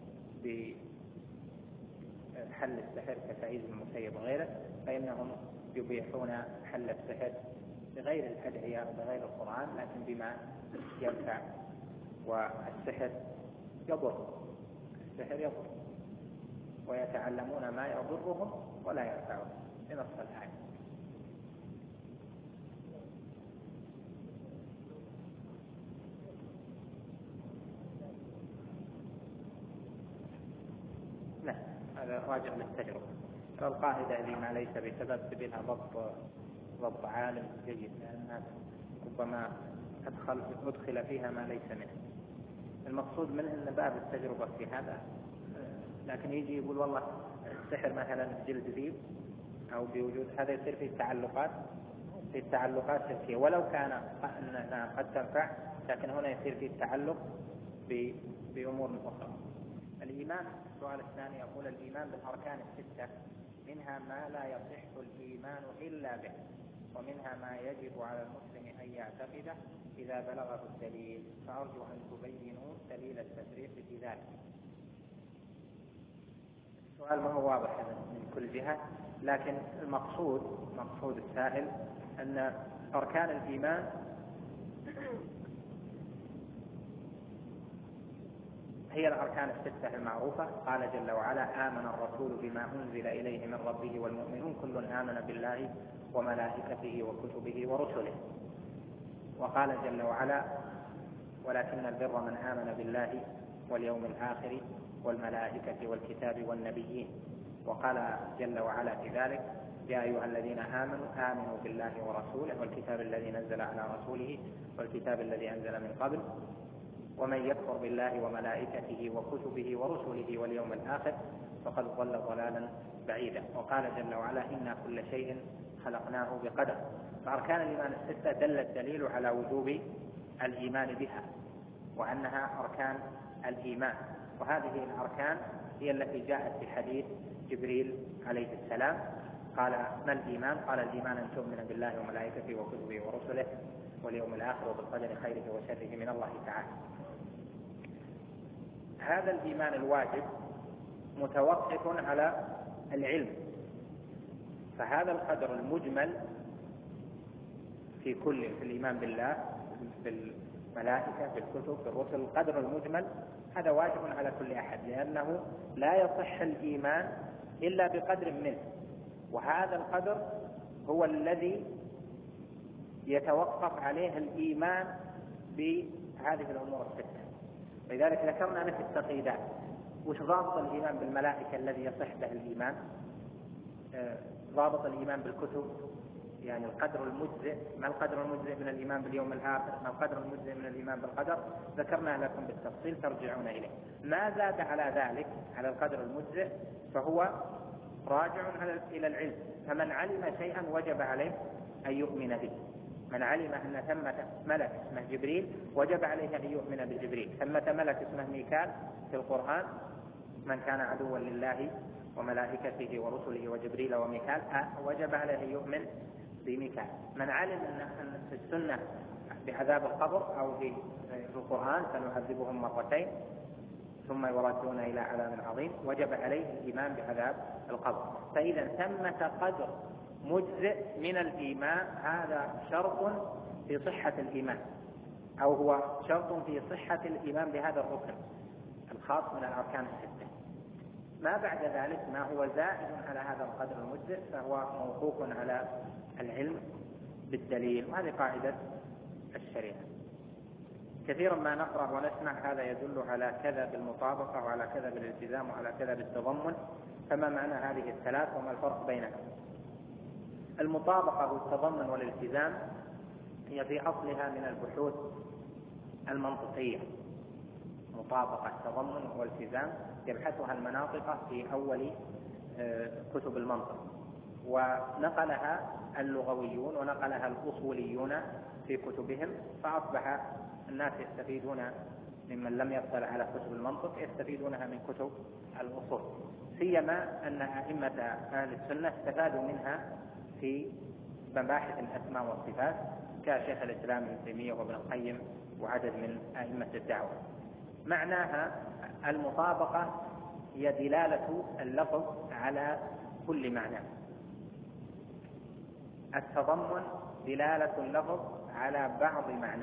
بحل السحر كسعيد بن المسيب وغيره، فإنهم يبيحون حل السحر بغير الأدعية وبغير القرآن، لكن بما ينفع. والسحر يضر، ويتعلمون ما يضرهم ولا ينفعهم بنص الآية. لا، هذا راجع للتجربة. القاعدة اللي ما ليس بسبب بها ضبط عالم جيد، لأن ربما أدخل فيها ما ليس منه. المقصود منه أن باب التجربة في هذا، لكن يجي يقول والله السحر مثلا جلد ذيب أو بوجود هذا يصير في التعلقات شركية، ولو كان قد تنفع، لكن هنا يصير في التعلق بأمور أخرى. الإيمان، السؤال الثاني يقول الإيمان بالأركان الستة منها ما لا يصح الإيمان إلا به، ومنها ما يجب على المسلم أن يعتقده إذا بلغه الدليل، فأرجو أن تبينوا دليل التفريق في ذلك. السؤال ما هو واضح من كل جهة، لكن مقصود السائل أن أركان الإيمان هي الأركان الستة المعروفة. قال جل وعلا: آمن الرسول بما أنزل إليه من ربه والمؤمنون كل آمن بالله وملائكته وكتبه ورسله. وقال جل وعلا: ولكن البر من آمن بالله واليوم الآخر والملائكة والكتاب والنبيين. وقال جل وعلا في ذلك: يا أيها الذين آمنوا بالله ورسوله والكتاب الذي نزل على رسوله والكتاب الذي أنزل من قبل، ومن يكفر بالله وملائكته وكتبه ورسله واليوم الآخر فقد ضل ضلالا بعيدا. وقال جل وعلا: إنا كل شيء خلقناه بقدر. فأركان الإيمان الستة دل الدليل على وجوب الإيمان بها وأنها أركان الإيمان. وهذه الأركان هي التي جاءت في حديث جبريل عليه السلام. قال: ما الإيمان؟ قال: الإيمان أن تؤمن بالله وملائكته وكتبه ورسله واليوم الآخر وبالقدر خيره وشره من الله تعالى. هذا الإيمان الواجب متوقف على العلم، فهذا القدر المجمل في الإيمان بالله، بالملائكة، بالكتب، بالرسل، القدر المجمل هذا واجب على كل أحد، لأنه لا يصح الإيمان إلا بقدر منه، وهذا القدر هو الذي يتوقف عليه الإيمان بهذه الأمور الستة. لذلك ذكرنا في التقييدات وش ضابط الإيمان بالملائكة الذي يصح به الإيمان، ضابط الإيمان بالكتب، يعني القدر المجزئ، ما القدر المجزئ من الإيمان باليوم الآخر، ما القدر المجزئ من الإيمان بالقدر، ذكرنا لكم بالتفصيل ترجعون إليه. ما زاد على ذلك، على القدر المجزئ، فهو راجع إلى العلم. فمن علم شيئا وجب عليه أن يؤمن به. من علم أن ثمة ملك اسمه جبريل وجب عليه أن يؤمن بجبريل. ثمة ملك اسمه ميكال في القرآن: من كان عدوا لله وملائكته ورسله وجبريل وميكال، وجب عليه أن يؤمن بميكال. من علم أن في السنة بعذاب القبر أو في القرآن سنعذبهم مرتين ثم يردون إلى عذاب عظيم، وجب عليه الإيمان بعذاب القبر. فإذا ثمة قدر مجزئ من الإيمان، هذا شرط في صحة الإيمان، أو هو شرط في صحة الإيمان بهذا الركن الخاص من الأركان الستة. ما بعد ذلك ما هو زائد على هذا القدر المجزئ فهو موقوف على العلم بالدليل، وهذه قاعدة الشريعة. كثيرا ما نقرأ ونسمع هذا يدل على كذا بالمطابقة وعلى كذا بالالتزام وعلى كذا بالتضمن، فما معنى هذه الثلاث وما الفرق بينها؟ المطابقة والتضمن والالتزام هي في أصلها من البحوث المنطقية. مطابقة، تضمن والتزام يبحثها المناطق في أول كتب المنطق، ونقلها اللغويون ونقلها الأصوليون في كتبهم، فأصبح الناس يستفيدون ممن لم يطلع على كتب المنطق يستفيدونها من كتب الأصول، سيما أن أئمة أهل السنة استفادوا منها في مباحث الأسماء والصفات كشيخ الإسلام ابن تيمية وابن القيم وعدد من أئمة الدعوة. معناها المطابقة هي دلالة اللفظ على كل معنى، التضمن دلالة اللفظ على بعض معنى،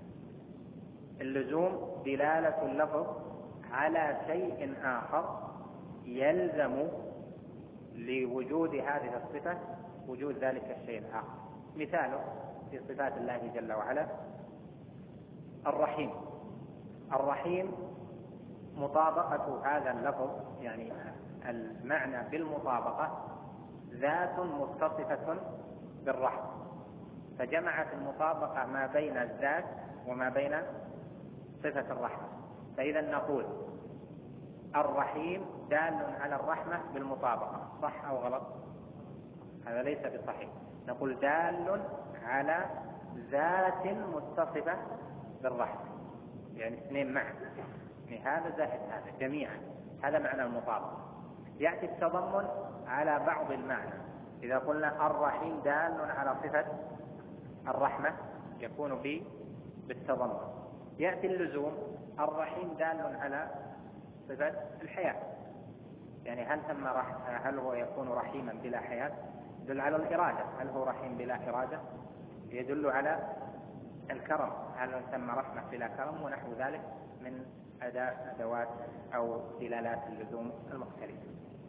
اللزوم دلالة اللفظ على شيء آخر يلزم لوجود هذه الصفة وجود ذلك الشيء الآخر. مثاله في صفات الله جل وعلا الرحيم. الرحيم مطابقة هذا اللفظ، يعني المعنى بالمطابقة ذات متصفة بالرحمة، فجمعت المطابقة ما بين الذات وما بين صفة الرحمة. فإذا نقول الرحيم دال على الرحمة بالمطابقة، صح أو غلط؟ هذا ليس بصحيح. نقول دال على ذات متصفة بالرحمة، يعني اثنين معا، يعني هذا زائد هذا جميعا، هذا معنى المطابقة. يأتي التضمن على بعض المعنى، إذا قلنا الرحيم دال على صفة الرحمة يكون بالتضمن. يأتي اللزوم الرحيم دال على صفة الحياة، يعني هل هو يكون رحيما بلا حياة؟ يدل على الإرادة. هل هو رحيم بلا إرادة؟ يدل على الكرم. هل يسمى رحمة بلا كرم؟ ونحو ذلك من أدوات أو دلالات اللزوم المختلفة.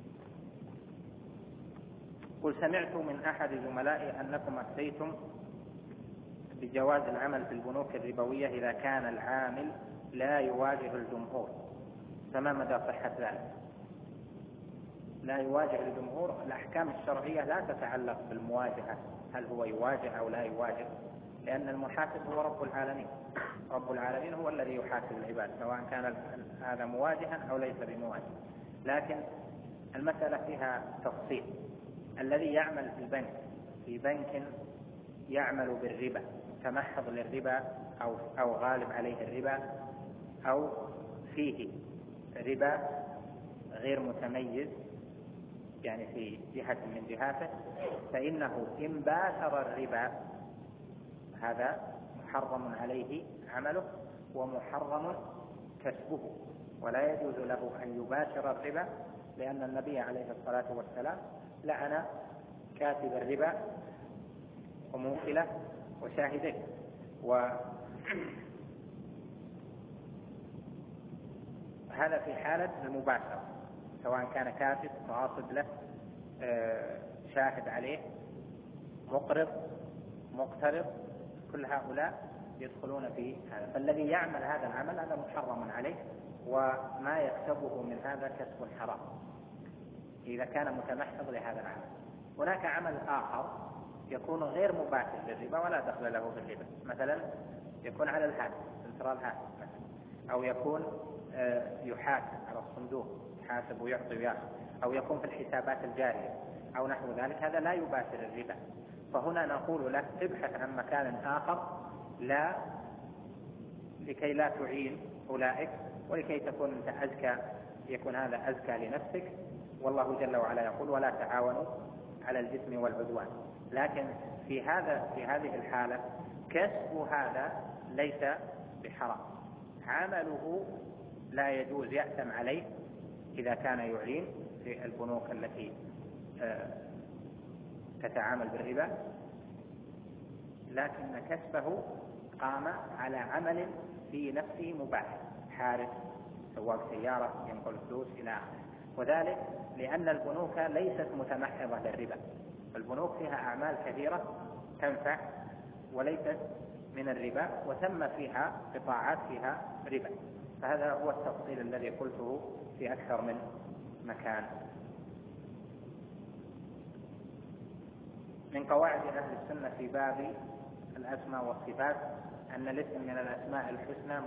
قل سمعت من أحد زملائي أنكم أفتيتم بجواز العمل في البنوك الربوية إذا كان العامل لا يواجه الجمهور، فما مدى صحة ذلك؟ لا يواجه الجمهور، الأحكام الشرعية لا تتعلق بالمواجهة، هل هو يواجه أو لا يواجه، لأن المحاسب هو رب العالمين. رب العالمين هو الذي يحاسب العباد سواء كان هذا مواجها أو ليس بمواجه. لكن المسألة فيها تفصيل. الذي يعمل في بنك يعمل بالربا، تمحض للربا أو غالب عليه الربا أو فيه ربا غير متميز، يعني في جهة من جهاته، فإنه إن باشر الربا هذا محرم عليه عمله ومحرم كسبه، ولا يجوز له أن يباشر الربا، لأن النبي عليه الصلاة والسلام لعن كاتب الربا وموكله وشاهديه. وهذا في حالة المباشرة، سواء كان كاتب قاصد له، شاهد عليه، مقرض، مقترض، كل هؤلاء يدخلون في هذا. فالذي يعمل هذا العمل هذا محرم عليه، وما يكسبه من هذا كسب حرام إذا كان متمحض لهذا العمل. هناك عمل آخر يكون غير مباشر للربا ولا دخل له في الربا، مثلا يكون على الهاتف، سنترال هاتف مثلا، أو يكون يحاسب على الصندوق، يحاسب ويعطي وياخذ، أو يكون في الحسابات الجارية أو نحو ذلك، هذا لا يباشر الربا. فهنا نقول له ابحث عن مكان آخر لكي لا تعين أولئك، ولكي تكون أنت أزكى، يكون هذا أزكى لنفسك. والله جل وعلا يقول ولا تعاونوا على الإثم والعدوان. لكن في هذه الحالة كسب هذا ليس بحرام، عمله لا يجوز، يأثم عليه إذا كان يعين في البنوك التي تتعامل بالربا، لكن كسبه قام على عمل في نفسه مباح، حارس، سواق سيارة، ينقل فلوس إلى آخره. وذلك لأن البنوك ليست متمحضة للربا، البنوك فيها أعمال كثيرة تنفع وليست من الربا، وثم فيها قطاعات فيها ربا. فهذا هو التفصيل الذي قلته في أكثر من مكان. من قواعد أهل السنة في باب الأسماء والصفات أن الاسم من الأسماء الحسنى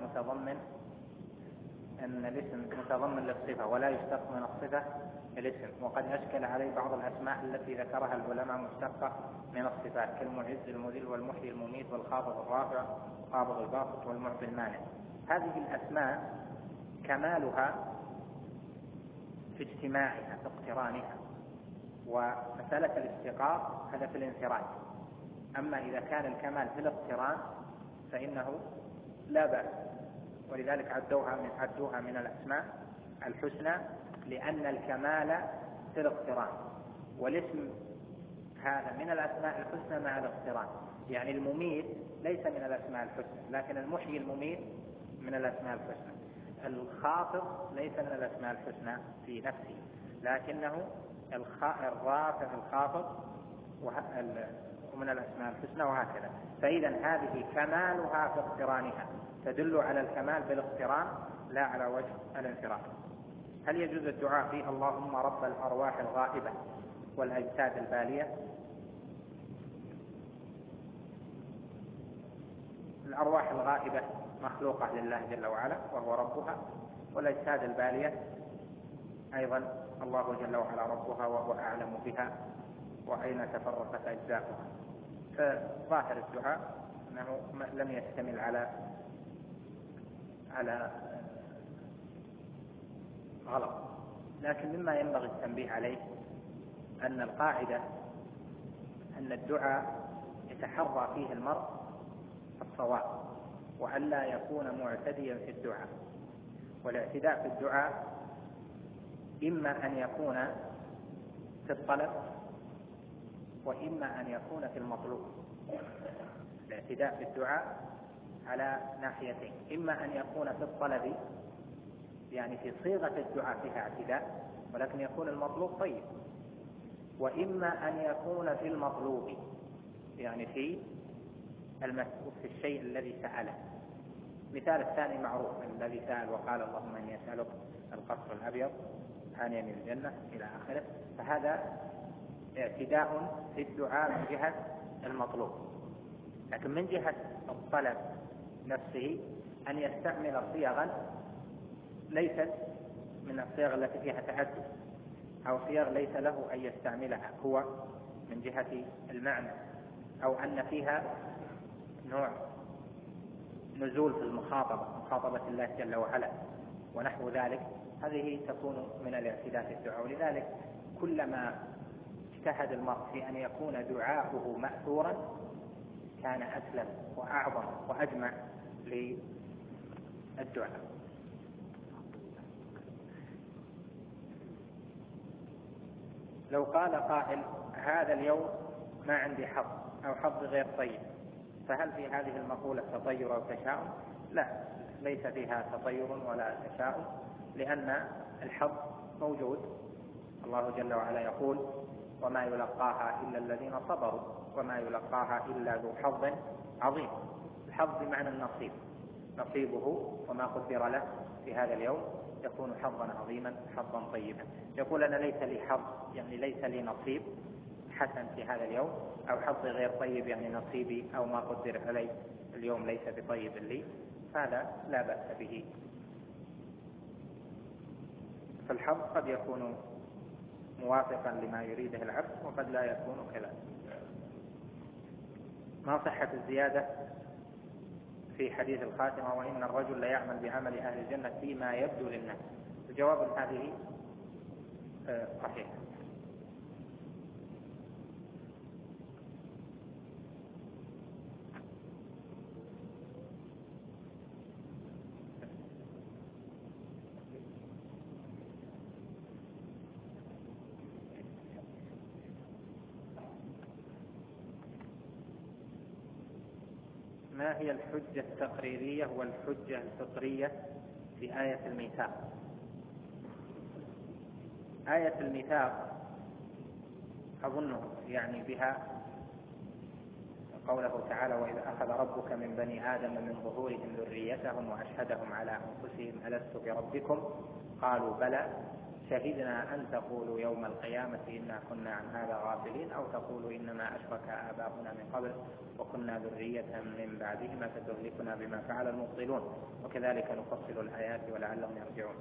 متضمن للصفة، ولا يشتق من الصفة الاسم. وقد أشكل عليه بعض الأسماء التي ذكرها العلماء مشتقة من الصفات، كالمعز المذل والمحيي المميت والخافض الرافع والقابض الباسط والمعطي المانع. هذه الأسماء كمالها في اجتماعها في اقترانها، ومسألة الاشتقاق هذا في الانفراد. أما إذا كان الكمال في الاقتران فإنه لا بأس، ولذلك عدوها من الأسماء الحسنى، لأن الكمال في الاقتران. والاسم هذا من الأسماء الحسنى مع الاقتران، يعني المميت ليس من الأسماء الحسنى، لكن المحيي المميت من الأسماء الحسنى. الخافض ليس من الأسماء الحسنى في نفسه، لكنه الرافع الخافض ومن الأسماء الحسنى، وهكذا. فإذا هذه كمالها في اقترانها، تدل على الكمال بالاقتران لا على وجه الانفراد. هل يجوز الدعاء فيه اللهم رب الأرواح الغائبة والأجساد البالية؟ الأرواح الغائبة مخلوقة لله جل وعلا وهو ربها، والأجساد البالية أيضا الله جل وعلا ربها وهو أعلم بها وأين تفرقت أجزاؤها. فظاهر الدعاء أنه لم يشتمل على غلط. لكن مما ينبغي التنبيه عليه أن القاعدة أن الدعاء يتحرى فيه المرء الصواب، وألا يكون معتديا في الدعاء. والاعتداء في الدعاء إما أن يكون في الطلب وإما أن يكون في المطلوب. الاعتداء في الدعاء على ناحيتين، إما أن يكون في الطلب يعني في صيغة الدعاء فيها اعتداء ولكن يكون المطلوب طيب، وإما أن يكون في المطلوب يعني في الشيء الذي سأله. مثال الثاني معروف، الذي سأل وقال اللهم إني أسألك القصر الأبيض عن يمين الجنة إلى آخره، فهذا اعتداء في الدعاء من جهة المطلوب. لكن من جهة الطلب نفسه أن يستعمل صيغا ليست من الصيغ التي فيها تعدد، أو صيغ ليس له أن يستعملها هو من جهة المعنى، أو أن فيها نوع نزول في مخاطبة الله جل وعلا ونحو ذلك، هذه تكون من الاعتداء في الدعاء. ولذلك كلما اجتهد المرء في أن يكون دعاؤه مأثورا كان أسلم وأعظم وأجمع للدعاء. لو قال قائل هذا اليوم ما عندي حظ أو حظ غير طيب، فهل في هذه المقولة تطير أو تشاؤم؟ لا، ليس فيها تطير ولا تشاؤم، لأن الحظ موجود. الله جل وعلا يقول وما يلقاها إلا الذين صبروا وما يلقاها إلا ذو حظ عظيم. الحظ بمعنى النصيب، نصيبه وما قدر له في هذا اليوم يكون حظا عظيما حظا طيبا. يقول أنا ليس لي حظ يعني ليس لي نصيب حسن في هذا اليوم، أو حظ غير طيب يعني نصيبي أو ما قدر علي اليوم ليس بطيب لي، هذا لا بأس به. فالحظ قد يكون موافقا لما يريده العبد وقد لا يكون كذلك. ما صحة الزيادة في حديث الخاتمة وإن الرجل لا يعمل بعمل أهل الجنة فيما يبدو للناس؟ الجواب هذه صحيح. ما هي الحجة التقريرية والحجة الفطرية في آية الميثاق؟ آية الميثاق أظنه يعني بها قوله تعالى وإذا أخذ ربك من بني آدم من ظهورهم ذريتهم وأشهدهم على أنفسهم ألست بربكم قالوا بلى شهدنا أن تقولوا يوم القيامة إنا كنا عن هذا غافلين، أو تقولوا إنما أشرك آباؤنا من قبل وكنا ذرية من بعدهم أفتهلكنا بما فعل المبطلون وكذلك نفصل الآيات ولعلهم يرجعون.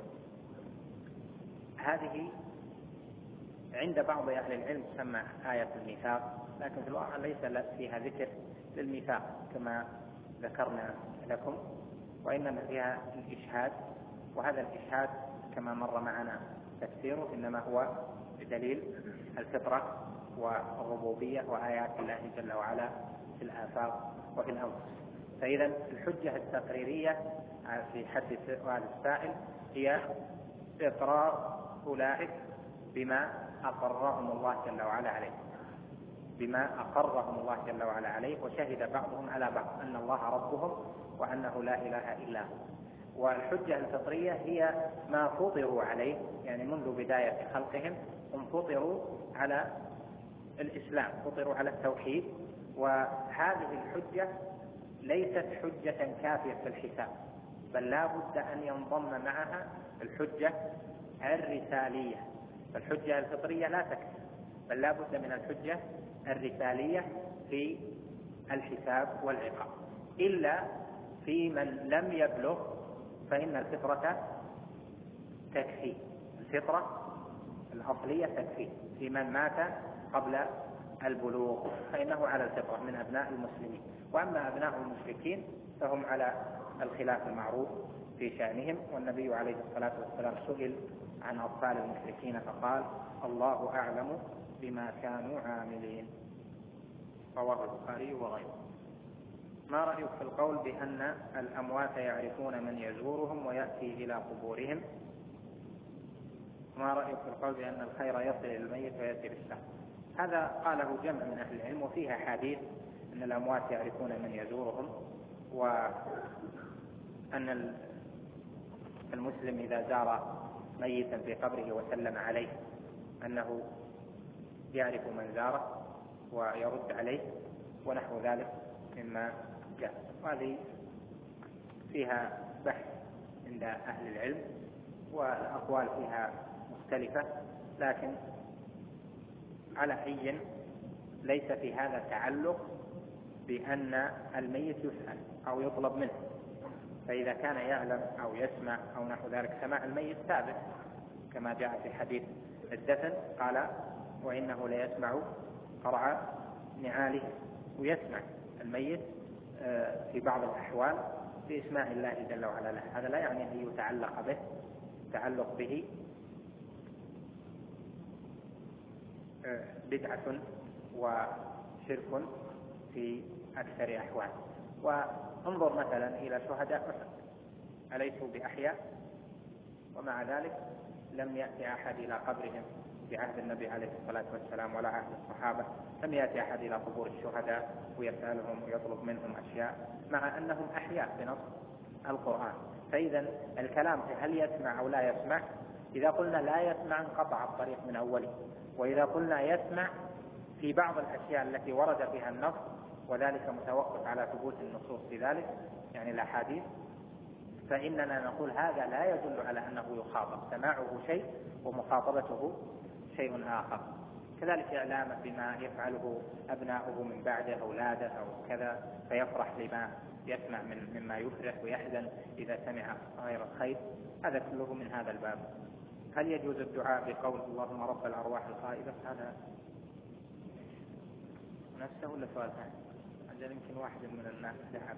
هذه عند بعض أهل العلم تسمى آية الميثاق، لكن في الواقع ليس فيها ذكر للميثاق كما ذكرنا لكم، وإنما فيها الإشهاد، وهذا الإشهاد كما مر معنا تفسيره إنما هو بدليل الفطرة والربوبية وآيات الله جل وعلا في الآفاق وفي الأنفس. فإذا الحجة التقريرية في حد سؤال السائل هي إقرار أولئك بما أقرهم الله جل وعلا عليه، بما أقرهم الله جل وعلا عليه، وشهد بعضهم على بعض أن الله ربهم وأنه لا إله إلا هو. والحجة الفطرية هي ما فطروا عليه، يعني منذ بداية خلقهم هم فطروا على الإسلام، فطروا على التوحيد، وهذه الحجة ليست حجة كافية في الحساب، بل لا بد أن ينضم معها الحجة الرسالية. فالحجة الفطرية لا تكفي، بل لا بد من الحجة الرسالية في الحساب والعقاب، إلا في من لم يبلغ فإن الفطرة تكفي، الفطرة الأصلية تكفي. في من مات قبل البلوغ فإنه على الفطرة من أبناء المسلمين، وأما أبناء المشركين فهم على الخلاف المعروف في شأنهم. والنبي عليه الصلاة والسلام سئل عن أطفال المشركين فقال: الله أعلم بما كانوا عاملين، رواه البخاري وغيره. ما رأيك في القول بأن الأموات يعرفون من يزورهم ويأتي إلى قبورهم؟ ما رأيك في القول بأن الخير يصل إلى الميت ويأتي بالشر؟ هذا قاله جمع من أهل العلم، وفيها حديث أن الأموات يعرفون من يزورهم، وأن المسلم إذا زار ميتا في قبره وسلم عليه أنه يعرف من زاره ويرد عليه ونحو ذلك مما جاء. وهذه فيها بحث عند أهل العلم والأقوال فيها مختلفة، لكن على أي ليس في هذا تعلق بأن الميت يسأل أو يطلب منه، فإذا كان يعلم أو يسمع أو نحو ذلك سماع الميت ثابت كما جاء في حديث الدفن، قال: وإنه ليسمع قرع نعاله، ويسمع الميت في بعض الأحوال بإسماع الله جل وعلا له. هذا لا يعني أن يتعلق به تعلق به بدعة وشرك في أكثر أحوال. وانظر مثلا إلى شهداء أحد، أليسوا بأحياء؟ ومع ذلك لم يأتي أحد إلى قبرهم في عهد النبي عليه الصلاة والسلام ولا عهد الصحابة، لم يأتي أحد إلى قبور الشهداء ويسألهم ويطلب منهم أشياء مع أنهم أحياء بنص القرآن. فإذا الكلام هل يسمع أو لا يسمع، إذا قلنا لا يسمع انقطع الطريق من أوله، وإذا قلنا يسمع في بعض الأشياء التي ورد فيها النص، وذلك متوقف على ثبوت النصوص في ذلك يعني الأحاديث، فإننا نقول هذا لا يدل على أنه يخاطب، سماعه شيء ومخاطبته شيء آخر. كذلك إعلامه بما يفعله أبناؤه من بعد أولاده أو كذا، فيفرح لما يسمع مما يفرح ويحزن إذا سمع غير الخير، هذا كله من هذا الباب. هل يجوز الدعاء بقول اللهم رب الأرواح الخائبة؟ هذا نفسه ولا سؤال ثاني؟ هذا يمكن واحد من الناس دعا.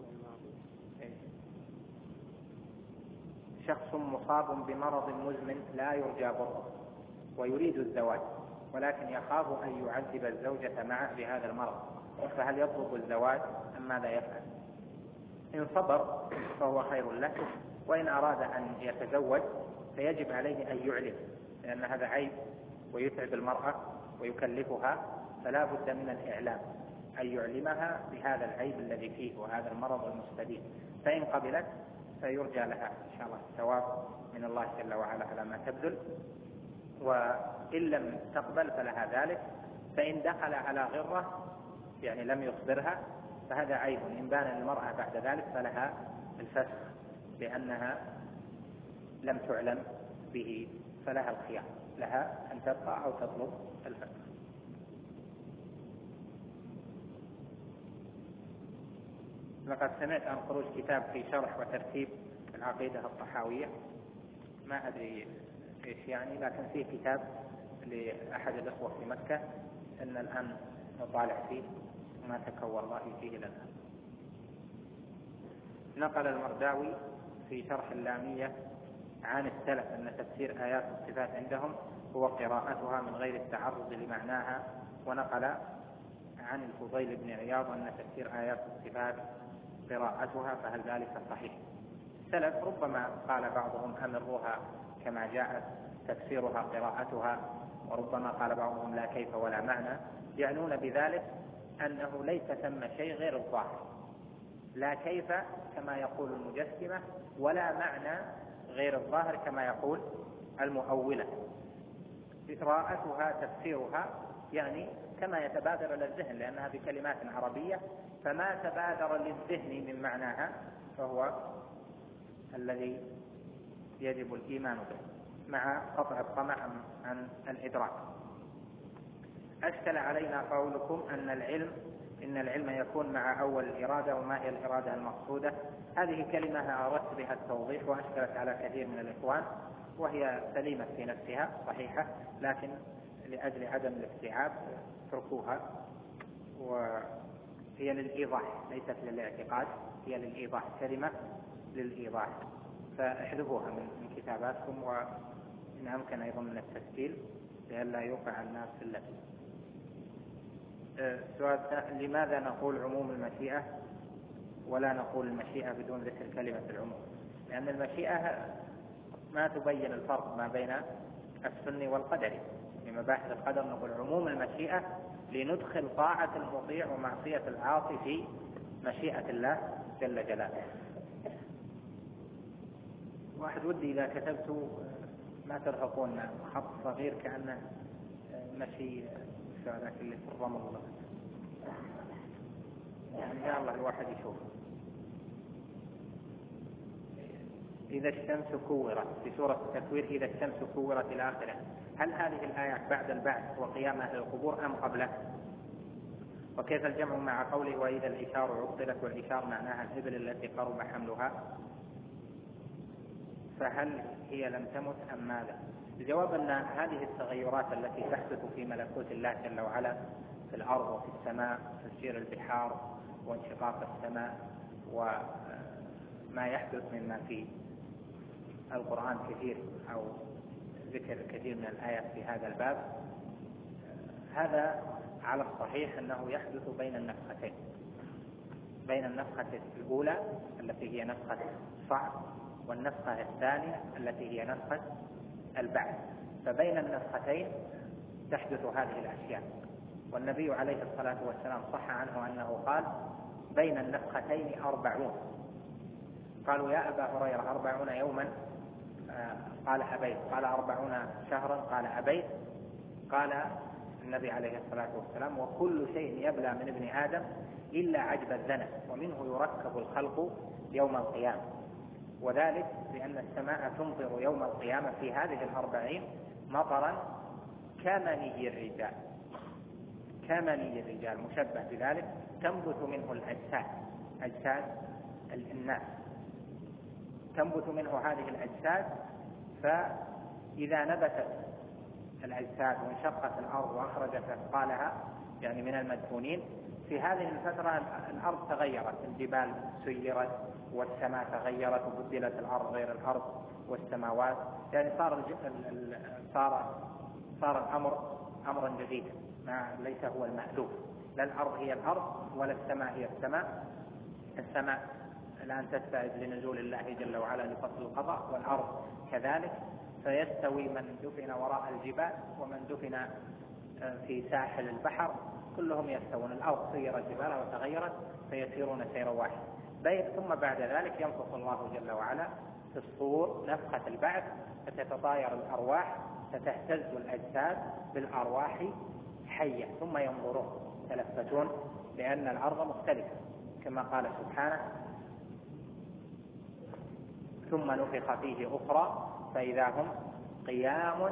شخص مصاب بمرض مزمن لا يرجى بره ويريد الزواج، ولكن يخاف أن يعذب الزوجة معه بهذا المرض، فهل يطلب الزواج أم ماذا يفعل؟ إن صبر فهو خير له، وإن أراد أن يتزوج فيجب عليه أن يعلم، لأن هذا عيب ويتعب المرأة ويكلفها، فلا بد من الإعلام، أن يعلمها بهذا العيب الذي فيه وهذا المرض المستديم. فإن قبلت فيرجى لها إن شاء الله الثواب من الله جل وعلا على ما تبذل، وإن لم تقبل فلها ذلك. فإن دخل على غرة يعني لم يصبرها فهذا عيب، إن بان المرأة بعد ذلك فلها الفسخ لأنها لم تعلم به فلها الخيار، لها أن تبقى أو تطلب الفتوى. لقد سمعت عن خروج كتاب في شرح وترتيب العقيدة الطحاوية، ما أدري إيش يعني، لكن فيه كتاب لأحد الإخوة في مكة إن الآن نطالع فيه وما تكور الله فيه إلى الآن. نقل المرداوي في شرح اللامية عن السلف أن تفسير آيات الصفات عندهم هو قراءتها من غير التعرض لمعناها، ونقل عن الفضيل بن عياض أن تفسير آيات الصفات قراءتها، فهل ذلك صحيح؟ السلف ربما قال بعضهم أمروها كما جاءت تفسيرها قراءتها، وربما قال بعضهم لا كيف ولا معنى، يعنون بذلك أنه ليس ثم شيء غير الظاهر، لا كيف كما يقول المجسمة، ولا معنى غير الظاهر كما يقول المؤولة. قراءتها تفسيرها يعني كما يتبادر إلى الذهن، لأنها بكلمات عربية، فما تبادر للذهن من معناها فهو الذي يجب الإيمان به مع قطع الطمع عن الإدراك. أشكل علينا قولكم إن العلم يكون مع أول الإرادة، وما هي الإرادة المقصودة؟ هذه كلمة أردت بها التوضيح وأشكلت على كثير من الإخوان، وهي سليمة في نفسها صحيحة، لكن لأجل عدم الاستيعاب تركوها، وهي للإيضاح ليست للاعتقاد، هي للإيضاح، كلمة للإيضاح، فاحذفوها من كتاباتكم، وإن أمكن أيضا من التسجيل لئلا يوقع الناس في اللبس. السؤال: لماذا نقول عموم المشيئة ولا نقول المشيئة بدون ذكر كلمة العموم؟ لأن المشيئة ما تبين الفرق ما بين السني والقدري. في مباحث القدر نقول عموم المشيئة لندخل طاعة المطيع ومعصية العاصي في مشيئة الله جل جلاله. واحد ودي إذا كتبت ما ترهقون خط صغير كأنه مشي ذاك اللي في الرمل، يعني يا الله الواحد يشوف. إذا الشمس كورت في سورة التكوير، إذا الشمس كورت إلى آخره، هل هذه الآيات بعد البعث وقيام أهل القبور أم قبله؟ وكيف الجمع مع قوله وإذا العشار عطلت، والعشار معناها الإبل التي قرب حملها، فهل هي لم تمت أم ماذا؟ الجواب أن هذه التغيرات التي تحدث في ملكوت الله جل وعلا في الأرض وفي السماء، تسجير البحار وانشقاق السماء، وما يحدث مما في القرآن كثير أو ذكر كثير من الآيات في هذا الباب، هذا على الصحيح أنه يحدث بين النفختين، بين النفخة الأولى التي هي نفخة الصعق والنفخة الثانية التي هي نفخة البعث، فبين النفختين تحدث هذه الأشياء. والنبي عليه الصلاة والسلام صح عنه أنه قال بين النفختين 40. قالوا يا أبا هريرة 40 يوما؟ قال أبيت. قال 40 شهرا؟ قال أبيت. قال النبي عليه الصلاة والسلام وكل شيء يبلى من ابن آدم إلا عجب الذنب، ومنه يركب الخلق يوم القيامة. وذلك لأن السماء تمطر يوم القيامة في هذه 40 مطرا كمني الرجال، كمني الرجال مشبه بذلك، تنبت منه الأجساد، أجساد الناس تنبت منه هذه الأجساد. فإذا نبتت الأجساد وانشقت الأرض وأخرجت أثقالها يعني من المدفونين، في هذه الفترة الأرض تغيرت، الجبال سيرت والسماء تغيرت وبدلت الأرض غير الأرض والسماوات، يعني صار الأمر أمرا جديدا، ليس هو المألوف، لا الأرض هي الأرض ولا السماء هي السماء. السماء الآن تستعد لنزول الله جل وعلا لفصل القضاء، والأرض كذلك، فيستوي من دفن وراء الجبال ومن دفن في ساحل البحر، كلهم يستوون. الأرض سيرت جبالها وتغيرت فيسيرون سيرا واحد. ثم بعد ذلك ينفخ الله جل وعلا في الصور نفخة البعث، فتتطاير الأرواح، فتهتز الأجساد بالأرواح حية، ثم ينظرون يتلفتون لأن الأرض مختلفة كما قال سبحانه ثم نفخ فيه أخرى فإذا هم قيام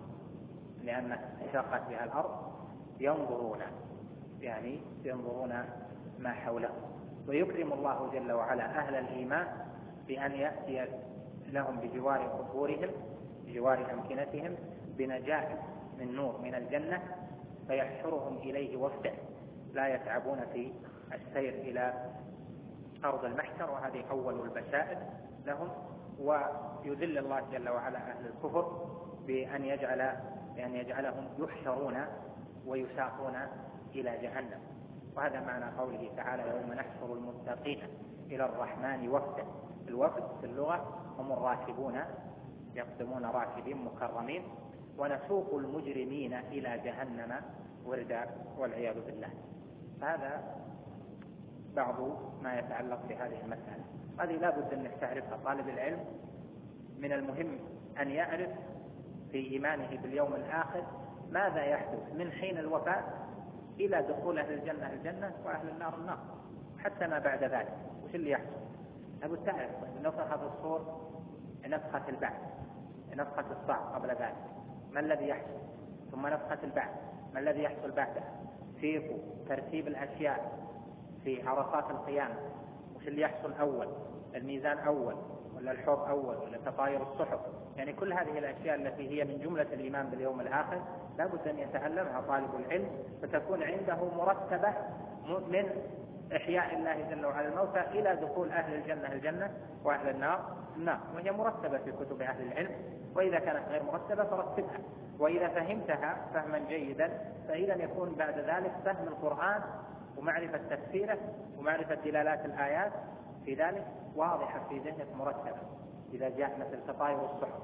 لأن شقت بها الأرض، ينظرون يعني ينظرون ما حولهم. ويكرم الله جل وعلا أهل الإيمان بأن يأتي لهم بجوار قبورهم بجوار أمكنتهم بنجاة من نور من الجنة، فيحشرهم إليه وفدا لا يتعبون في السير إلى أرض المحشر، وهذه أول البشائر لهم. ويذل الله جل وعلا أهل الكفر بأن يجعلهم يحشرون ويساقون إلى جهنم. وهذا معنى قوله تعالى: يوم نحشر المتقين إلى الرحمن وفدا. الوفد في اللغة هم الراكبون، يقدمون راكبين مكرمين، ونسوق المجرمين إلى جهنم وردا والعياذ بالله. هذا بعض ما يتعلق بهذه المسألة. هذه لا بد أن تعرفها طالب العلم. من المهم أن يعرف في إيمانه باليوم الآخر ماذا يحدث من حين الوفاة إلى دخول أهل الجنة الجنة وأهل النار النار، حتى ما بعد ذلك وش اللي يحصل. أبو تعرف نفخة في الصور، نفخة البعث، نفخة الصعق قبل ذلك، ما الذي يحصل؟ ثم نفخة البعث، ما الذي يحصل بعدها؟ كيف ترتيب الأشياء في عرصات القيامة، وش اللي يحصل أول؟ الميزان أول ولا الحوض أول ولا تطاير الصحف؟ يعني كل هذه الأشياء التي هي من جملة الإيمان باليوم الآخر لا بد أن يتعلمها طالب العلم، فتكون عنده مرتبة من إحياء الله جل وعلا الموتى إلى دخول أهل الجنة الجنة وأهل النار النار، وهي مرتبة في كتب أهل العلم. وإذا كانت غير مرتبة فرتبها، وإذا فهمتها فهما جيدا فإذا يكون بعد ذلك فهم القرآن ومعرفة تفسيره ومعرفة دلالات الآيات في ذلك واضحة في ذهنك مرتبة. إذا جاء مثل تطاير الصحف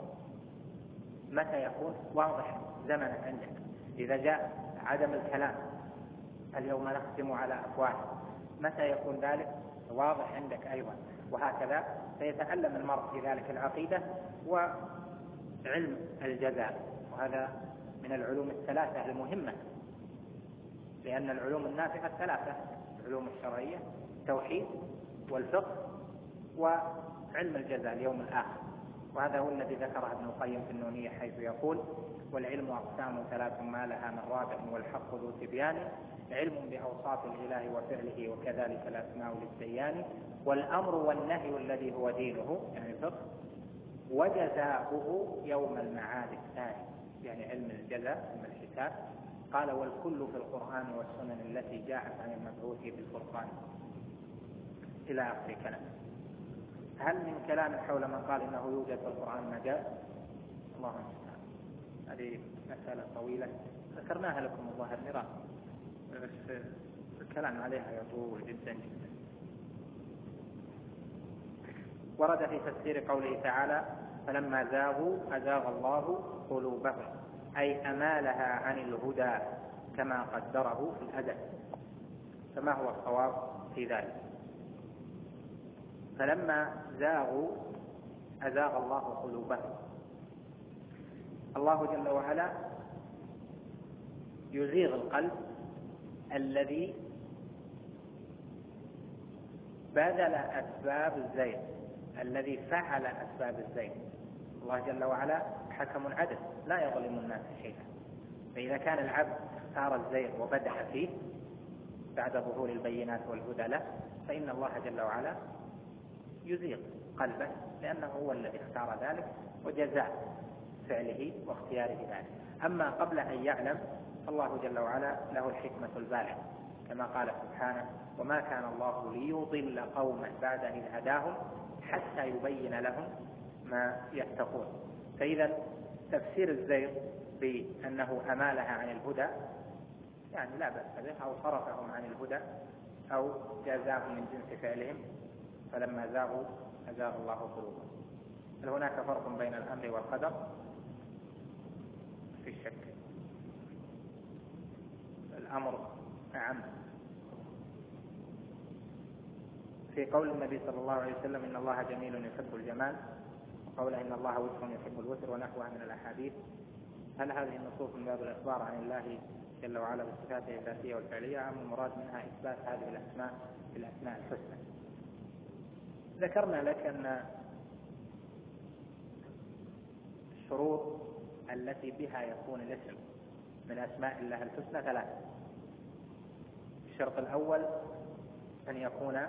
متى يكون واضح زمنا عندك؟ إذا جاء عدم الكلام اليوم نختم على أفواههم متى يكون ذلك واضح عندك أيضا؟ وهكذا فيتعلم المرء في ذلك العقيدة وعلم الجزاء. وهذا من العلوم الثلاثة المهمة، لأن العلوم النافعة الثلاثة: العلوم الشرعية، التوحيد والفقه وعلم الجزاء اليوم الآخر. وهذا هو الذي ذكره ابن القيم في النونية حيث يقول: والعلم أقسام ثلاث ما لها من رابع والحق ذو تبيان، علم بأوصاف الإله وفعله وكذلك الأسماء للديان، والأمر والنهي الذي هو دينه يعني الفقه، وجزاؤه يوم المعاد الثاني يعني علم الجزاء علم الحساب. قال: والكل في القرآن والسنن التي جاءت عن المبعوث بالفرقان، إلى آخر كلام. هل من كلام حول من قال إنه يوجد في القرآن مجاز؟ الله المستعان، هذه مسألة طويلة ذكرناها لكم الظاهر مرارا، بس الكلام عليها يطول جدا جدا. ورد في تفسير قوله تعالى: فلما زاغوا أزاغ الله قلوبهم، أي أمالها عن الهدى كما قدره في الأزل. فما هو الصواب في ذلك؟ فلما زاغوا أزاغ الله قلوبهم. الله جل وعلا يزيغ القلب الذي بذل أسباب الزيغ، الذي فعل أسباب الزيغ. الله جل وعلا حكم عدل لا يظلم الناس شيئا، فإذا كان العبد اختار الزيغ وبدع فيه بعد ظهور البينات والهدى له، فإن الله جل وعلا يزيغ قلبه، لأنه هو الذي اختار ذلك وجزاء فعله واختياره ذلك. أما قبل أن يعلم الله جل وعلا له الحكمة البالغة، كما قال سبحانه: وما كان الله ليضل قوما بعد إذ هداهم حتى يبين لهم ما يتقون. فإذا تفسير الزيغ بأنه أمالها عن الهدى يعني لا بأس به، أو صرفهم عن الهدى أو جازاهم من جنس فعلهم، فلما زاغوا أزاغ الله قلوبهم. هل هناك فرق بين الأمر والقدر؟ في شك، الأمر أعم. في قول النبي صلى الله عليه وسلم: إن الله جميل يحب الجمال، وقوله إن الله وتر يحب الوتر، ونحوها من الأحاديث، هل هذه النصوص من باب الإخبار عن الله جل وعلا بصفاته الذاتية والفعلية، أم المراد منها إثبات هذه الأسماء في الأسماء الحسنى؟ ذكرنا لك أن شروط التي بها يكون الاسم من أسماء الله الحسنى 3. الشرط الأول أن يكون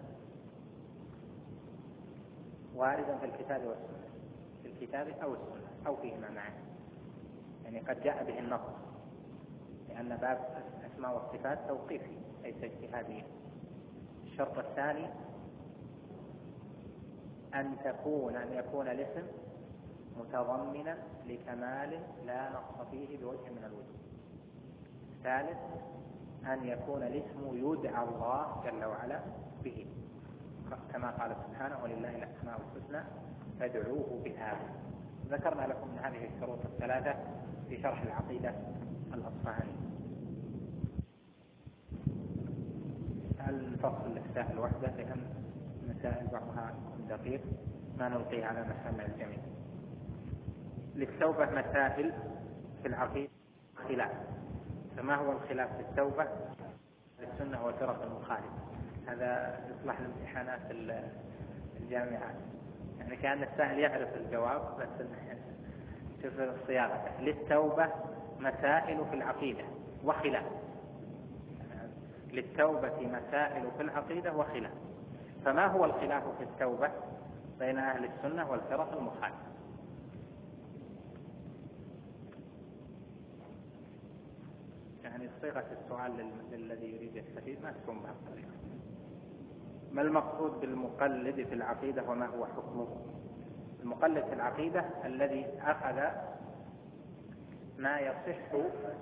واردا في الكتاب والسنة، في الكتاب أو السنة أو فيهما معا، يعني قد جاء به النص، لأن باب الأسماء والصفات توقيفي ليس اجتهادي. الشرط الثاني أن يكون الاسم متضمنا لكمال لا نقص فيه بوجه من الوجوه. الثالث أن يكون الاسم يدعى الله جل وعلا به، كما قال سبحانه ولله الأسماء الحسنى فادعوه بها. ذكرنا لكم من هذه الشروط الثلاثة في شرح العقيدة الأصفهاني. الفصل للسائل وحده، لأن مسائل بعضها دقيق ما نلقيه على مسامع الجميع. للتوبة مسائل في العقيدة خلاف. فما هو الخلاف في التوبة؟ السنة والفرق المخالفة. هذا يصلح لامتحانات الجامعات، يعني كأن السائل يعرف الجواب بس شوف الصياغة. للتوبة مسائل في العقيدة وخلاف. للتوبة مسائل في العقيدة وخلاف. فما هو الخلاف في التوبة بين أهل السنة والفرق المخالفة؟ يعني صيغة السؤال للذي يريد يستفيد ما تكون بهالطريقة. ما المقصود بالمقلد في العقيدة وما هو حكمه؟ المقلد في العقيدة الذي أخذ ما يصح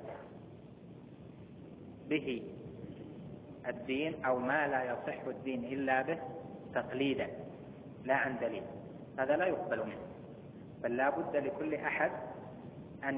به الدين أو ما لا يصح الدين إلا به تقليدا لا عن دليل، هذا لا يقبل منه، بل لا بد لكل أحد أن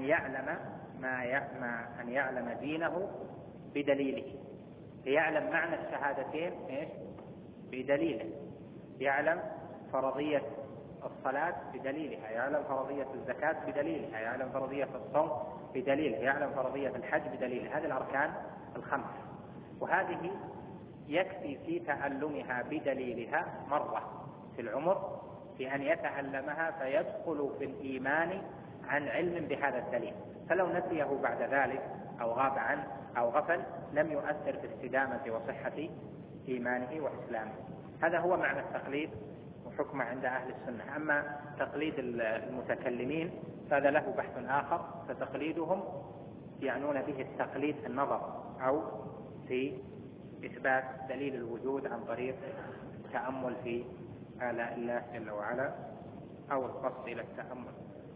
يعلم دينه بدليله، يعلم معنى الشهادتين بدليله، يعلم فرضية الصلاة بدليلها، يعلم فرضية الزكاة بدليلها، يعلم فرضية الصوم بدليله، يعلم فرضية الحج بدليله. هذه الأركان الخمس، وهذه يكفي في تعلمها بدليلها مرة في العمر بأن يتعلمها فيدخل في الإيمان عن علم بهذا الدليل، فلو نسيه بعد ذلك أو غاب عنه أو غفل لم يؤثر في استدامة وصحة إيمانه وإسلامه. هذا هو معنى التقليد وحكمه عند أهل السنة. أما تقليد المتكلمين فهذا له بحث آخر، فتقليدهم يعنون به التقليد في النظر أو في إثبات دليل الوجود عن طريق التأمل في آلاء الله جل وعلا أو القصد إلى التأمل.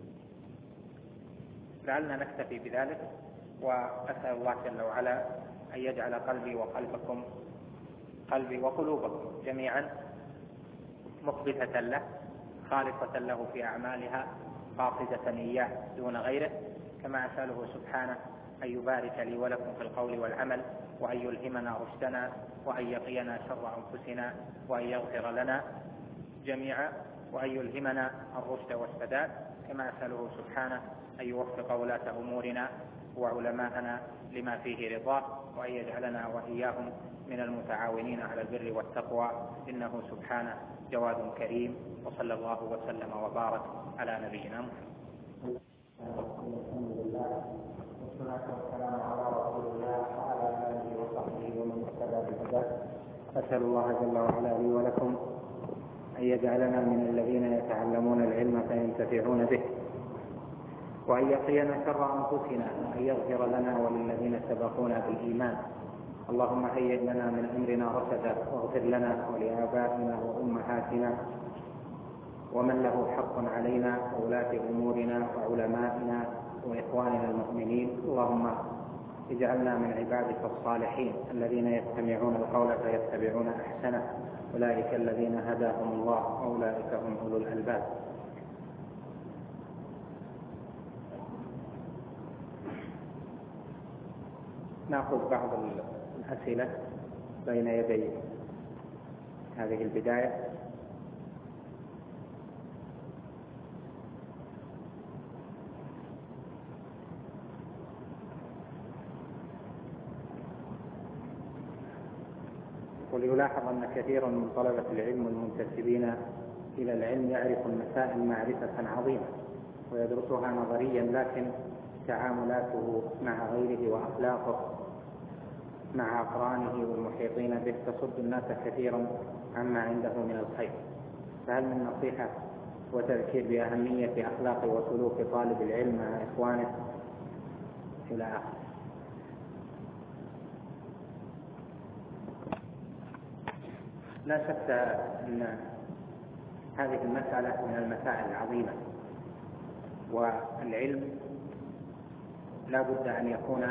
لعلنا نكتفي بذلك، وأسأل الله جل وعلا أن يجعل قلبي وقلوبكم جميعا مخبتة له خالصة له في أعمالها قاصدة إياه دون غيره، كما أسأله سبحانه أن يبارك لي ولكم في القول والعمل، وأن يلهمنا رشدنا، وأن يقينا شر أنفسنا، وأن يغفر لنا جميعا، وأن يلهمنا الرشد والسداد، كما أسأله سبحانه أن يوفق ولاة أمورنا وعلماءنا لما فيه رضاه، وأن يجعلنا وإياهم من المتعاونين على البر والتقوى، إنه سبحانه جواد كريم. وصلى الله وسلم وبارك على نبينا محمد. الحمد لله والصلاة والسلام على رسول الله وعلى آله وصحبه ومن اهتدى بهداه. أسأل الله جل وعلا لي ولكم أن يجعلنا من الذين يتعلمون العلم فينتفعون به، وأن يقينا شر أنفسنا، وأن يغفر لنا وللذين سبقونا بالإيمان. اللهم هيئ لنا من أمرنا رشدا، واغفر لنا ولآبائنا وأمهاتنا ومن له حق علينا وولاة أمورنا وعلمائنا وإخواننا المؤمنين. اللهم اجعلنا من عبادك الصالحين الذين يستمعون القول فيتبعون أحسنه، أولئك الذين هداهم الله وأولئك هم أولو الألباب. نأخذ بعض الأسئلة بين يدي هذه البداية. وليلاحظ أن كثيرا من طلبة العلم والمنتسبين إلى العلم يعرف المسائل معرفة عظيمة، ويدرسها نظريا، لكن تعاملاته مع غيره وأخلاقه مع أقرانه والمحيطين به تصد الناس كثيرا عما عنده من الخير. فهل من نصيحة وتذكير بأهمية أخلاق وسلوك طالب العلم مع إخوانه إلى آخره؟ لا شك أن هذه المسألة من المسائل العظيمة، والعلم لا بد أن يكون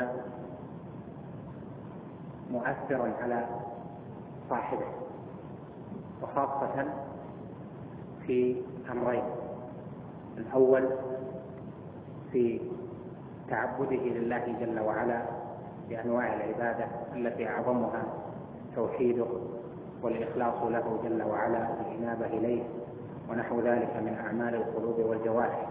مؤثرا على صاحبه، وخاصة في أمرين: الأول في تعبده لله جل وعلا بأنواع العبادة التي أعظمها توحيده والإخلاص له جل وعلا والإنابة إليه ونحو ذلك من أعمال القلوب والجوارح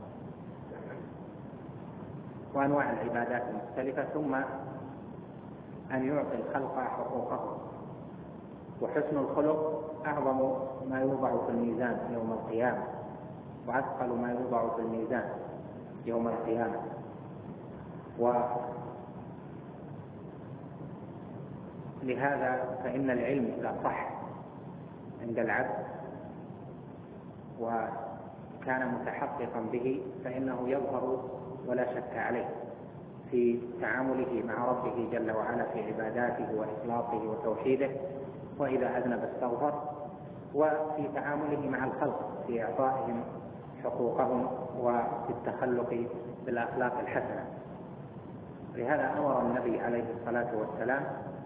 وأنواع العبادات المختلفة، ثم أن يعطي الخلق حقوقهم. وحسن الخلق أعظم ما يوضع في الميزان يوم القيامة، وأثقل ما يوضع في الميزان يوم القيامة. ولهذا فإن العلم إذا صح عند العبد وكان متحققا به فإنه يظهر ولا شك عليه في تعامله مع ربه جل وعلا في عباداته وإخلاصه وتوحيده، وإذا أذنب استغفر، وفي تعامله مع الخلق في إعطائهم حقوقهم وفي التخلق بالأخلاق الحسنة. لهذا أمر النبي عليه الصلاة والسلام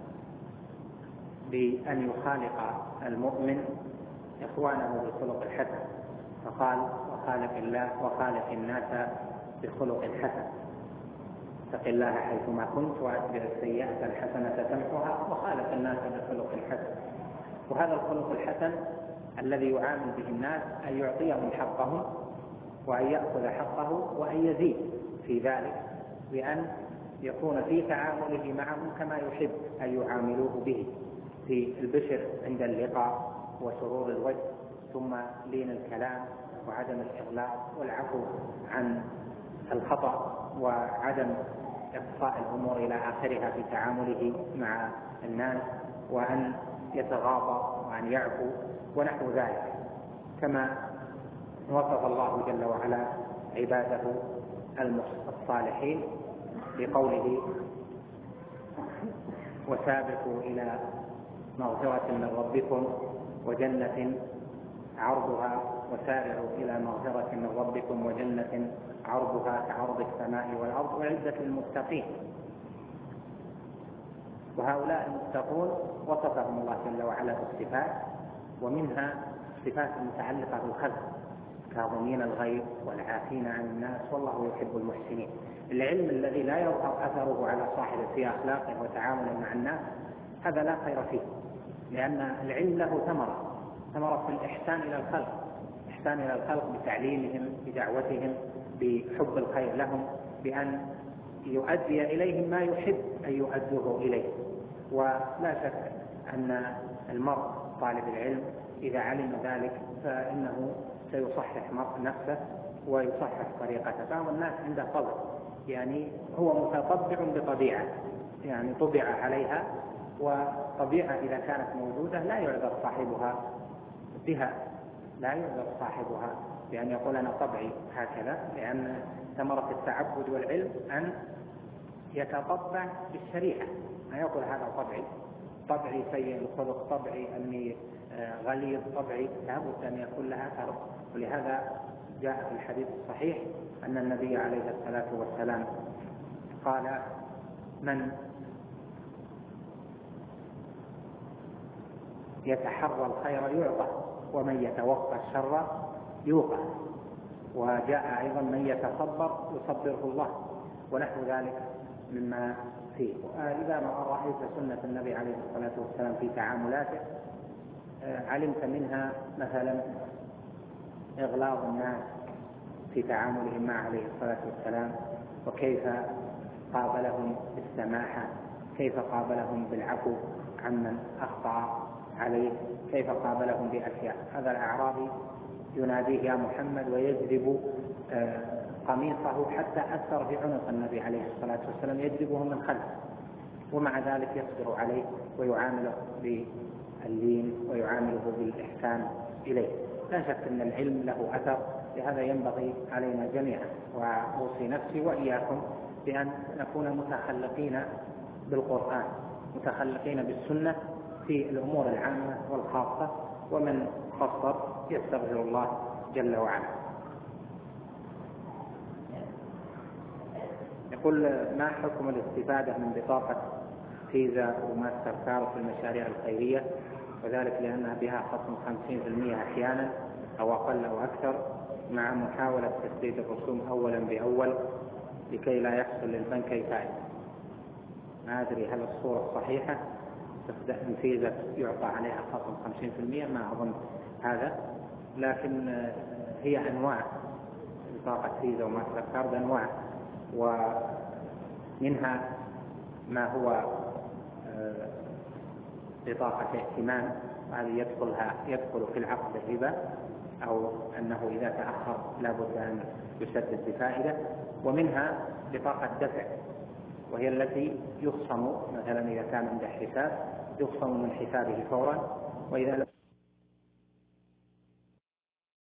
بأن يخالق المؤمن إخوانه بالخلق الحسن، فقال: وخالق الناس بخلق حسن، اتق الله حيثما كنت وأتبع السيئة الحسنة تمحها وخالق الناس بخلق حسن. وهذا الخلق الحسن الذي يعامل به الناس أن يعطيهم حقهم وأن يأخذ حقه وأن يزيد في ذلك، بأن يكون في تعامله معهم كما يحب أن يعاملوه به، في البشر عند اللقاء وسرور الوجه، ثم لين الكلام وعدم الإغلاق والعفو عن الخطأ وعدم إقصاء الأمور إلى آخرها في تعامله مع الناس، وأن يتغاضى وأن يعفو ونحو ذلك، كما وصف الله جل وعلا عباده الصالحين بقوله: وسابقوا إلى مغفرة من ربكم وجنة عرضها وسارعوا إلى مغفرة من ربكم وجنة عرضها كعرض السماء والأرض وعزة للمتقين. وهؤلاء المتقون وصفهم الله جل وعلا بالصفات، ومنها صفات متعلقة بالخلق: كاظمين الغيظ والعافين عن الناس والله يحب المحسنين. العلم الذي لا يظهر أثره على صاحبه في أخلاقه وتعامله مع الناس هذا لا خير فيه، لأن العلم له ثمرة في الإحسان إلى الخلق، إحسان إلى الخلق بتعليمهم، بدعوتهم، بحب الخير لهم، بأن يؤدي إليهم ما يحب أن يؤدوه إليه. ولا شك أن المرء طالب العلم إذا علم ذلك فإنه سيصحح نفسه ويصحح طريقته. بعض الناس عنده طبع، يعني هو متطبع بطبيعة، يعني طبع عليها، وطبيعة إذا كانت موجودة لا يعذر صاحبها بها، لا يعذر صاحبها بأن يقول أنا طبعي هكذا، لأن ثمرة التعبد والعلم أن يتطبع بالشريعة، ما يقول هذا طبعي سيء الخلق، طبعي أني غليظ، طبعي، لابد أن يكون لها فرق. ولهذا جاء في الحديث الصحيح أن النبي عليه الصلاة والسلام قال: من يتحرى الخير يعطى ومن يتوقى الشر يوقى. وجاء أيضا: من يتصبر يصبره الله، ونحو ذلك مما فيه. إذا ما رأيت سنة النبي عليه الصلاة والسلام في تعاملاته علمت منها مثلا إغلاظ الناس في تعاملهم مع عليه الصلاة والسلام، وكيف قابلهم بالسماحة، كيف قابلهم بالعفو عمن أخطأ عليه، كيف قابلهم بأشياء. هذا الأعرابي يناديه يا محمد ويجذب قميصه حتى أثر في عنق النبي عليه الصلاة والسلام يجذبه من خلف، ومع ذلك يصبر عليه ويعامله باللين ويعامله بالإحسان إليه. لا شك أن العلم له أثر، لهذا ينبغي علينا جميعا، وأوصي نفسي وإياكم بأن نكون متخلقين بالقرآن، متخلقين بالسنة في الأمور العامة والخاصة، ومن قصر يستغفر الله جل وعلا. يقول: ما حكم الاستفادة من بطاقة فيزا وماستر كارد في المشاريع الخيرية، وذلك لأنها بها خصم 50% أحيانا أو أقل أو أكثر، مع محاولة تسديد الرسوم أولا بأول لكي لا يحصل للبنك فائدة؟ ما أدري هل الصورة صحيحة، تستخدم فيزا يعطى عليها خصم 50%، ما أظن هذا، لكن هي أنواع بطاقة فيزا وماستر كارد، أنواع، ومنها ما هو بطاقة ائتمان، وهذه يدخل في العقد الربا، أو أنه إذا تأخر لابد أن يسدد بفائدة. ومنها بطاقة دفع، وهي التي يخصم مثلا إذا كان عنده حساب يخصم من حسابه فورا، وإذا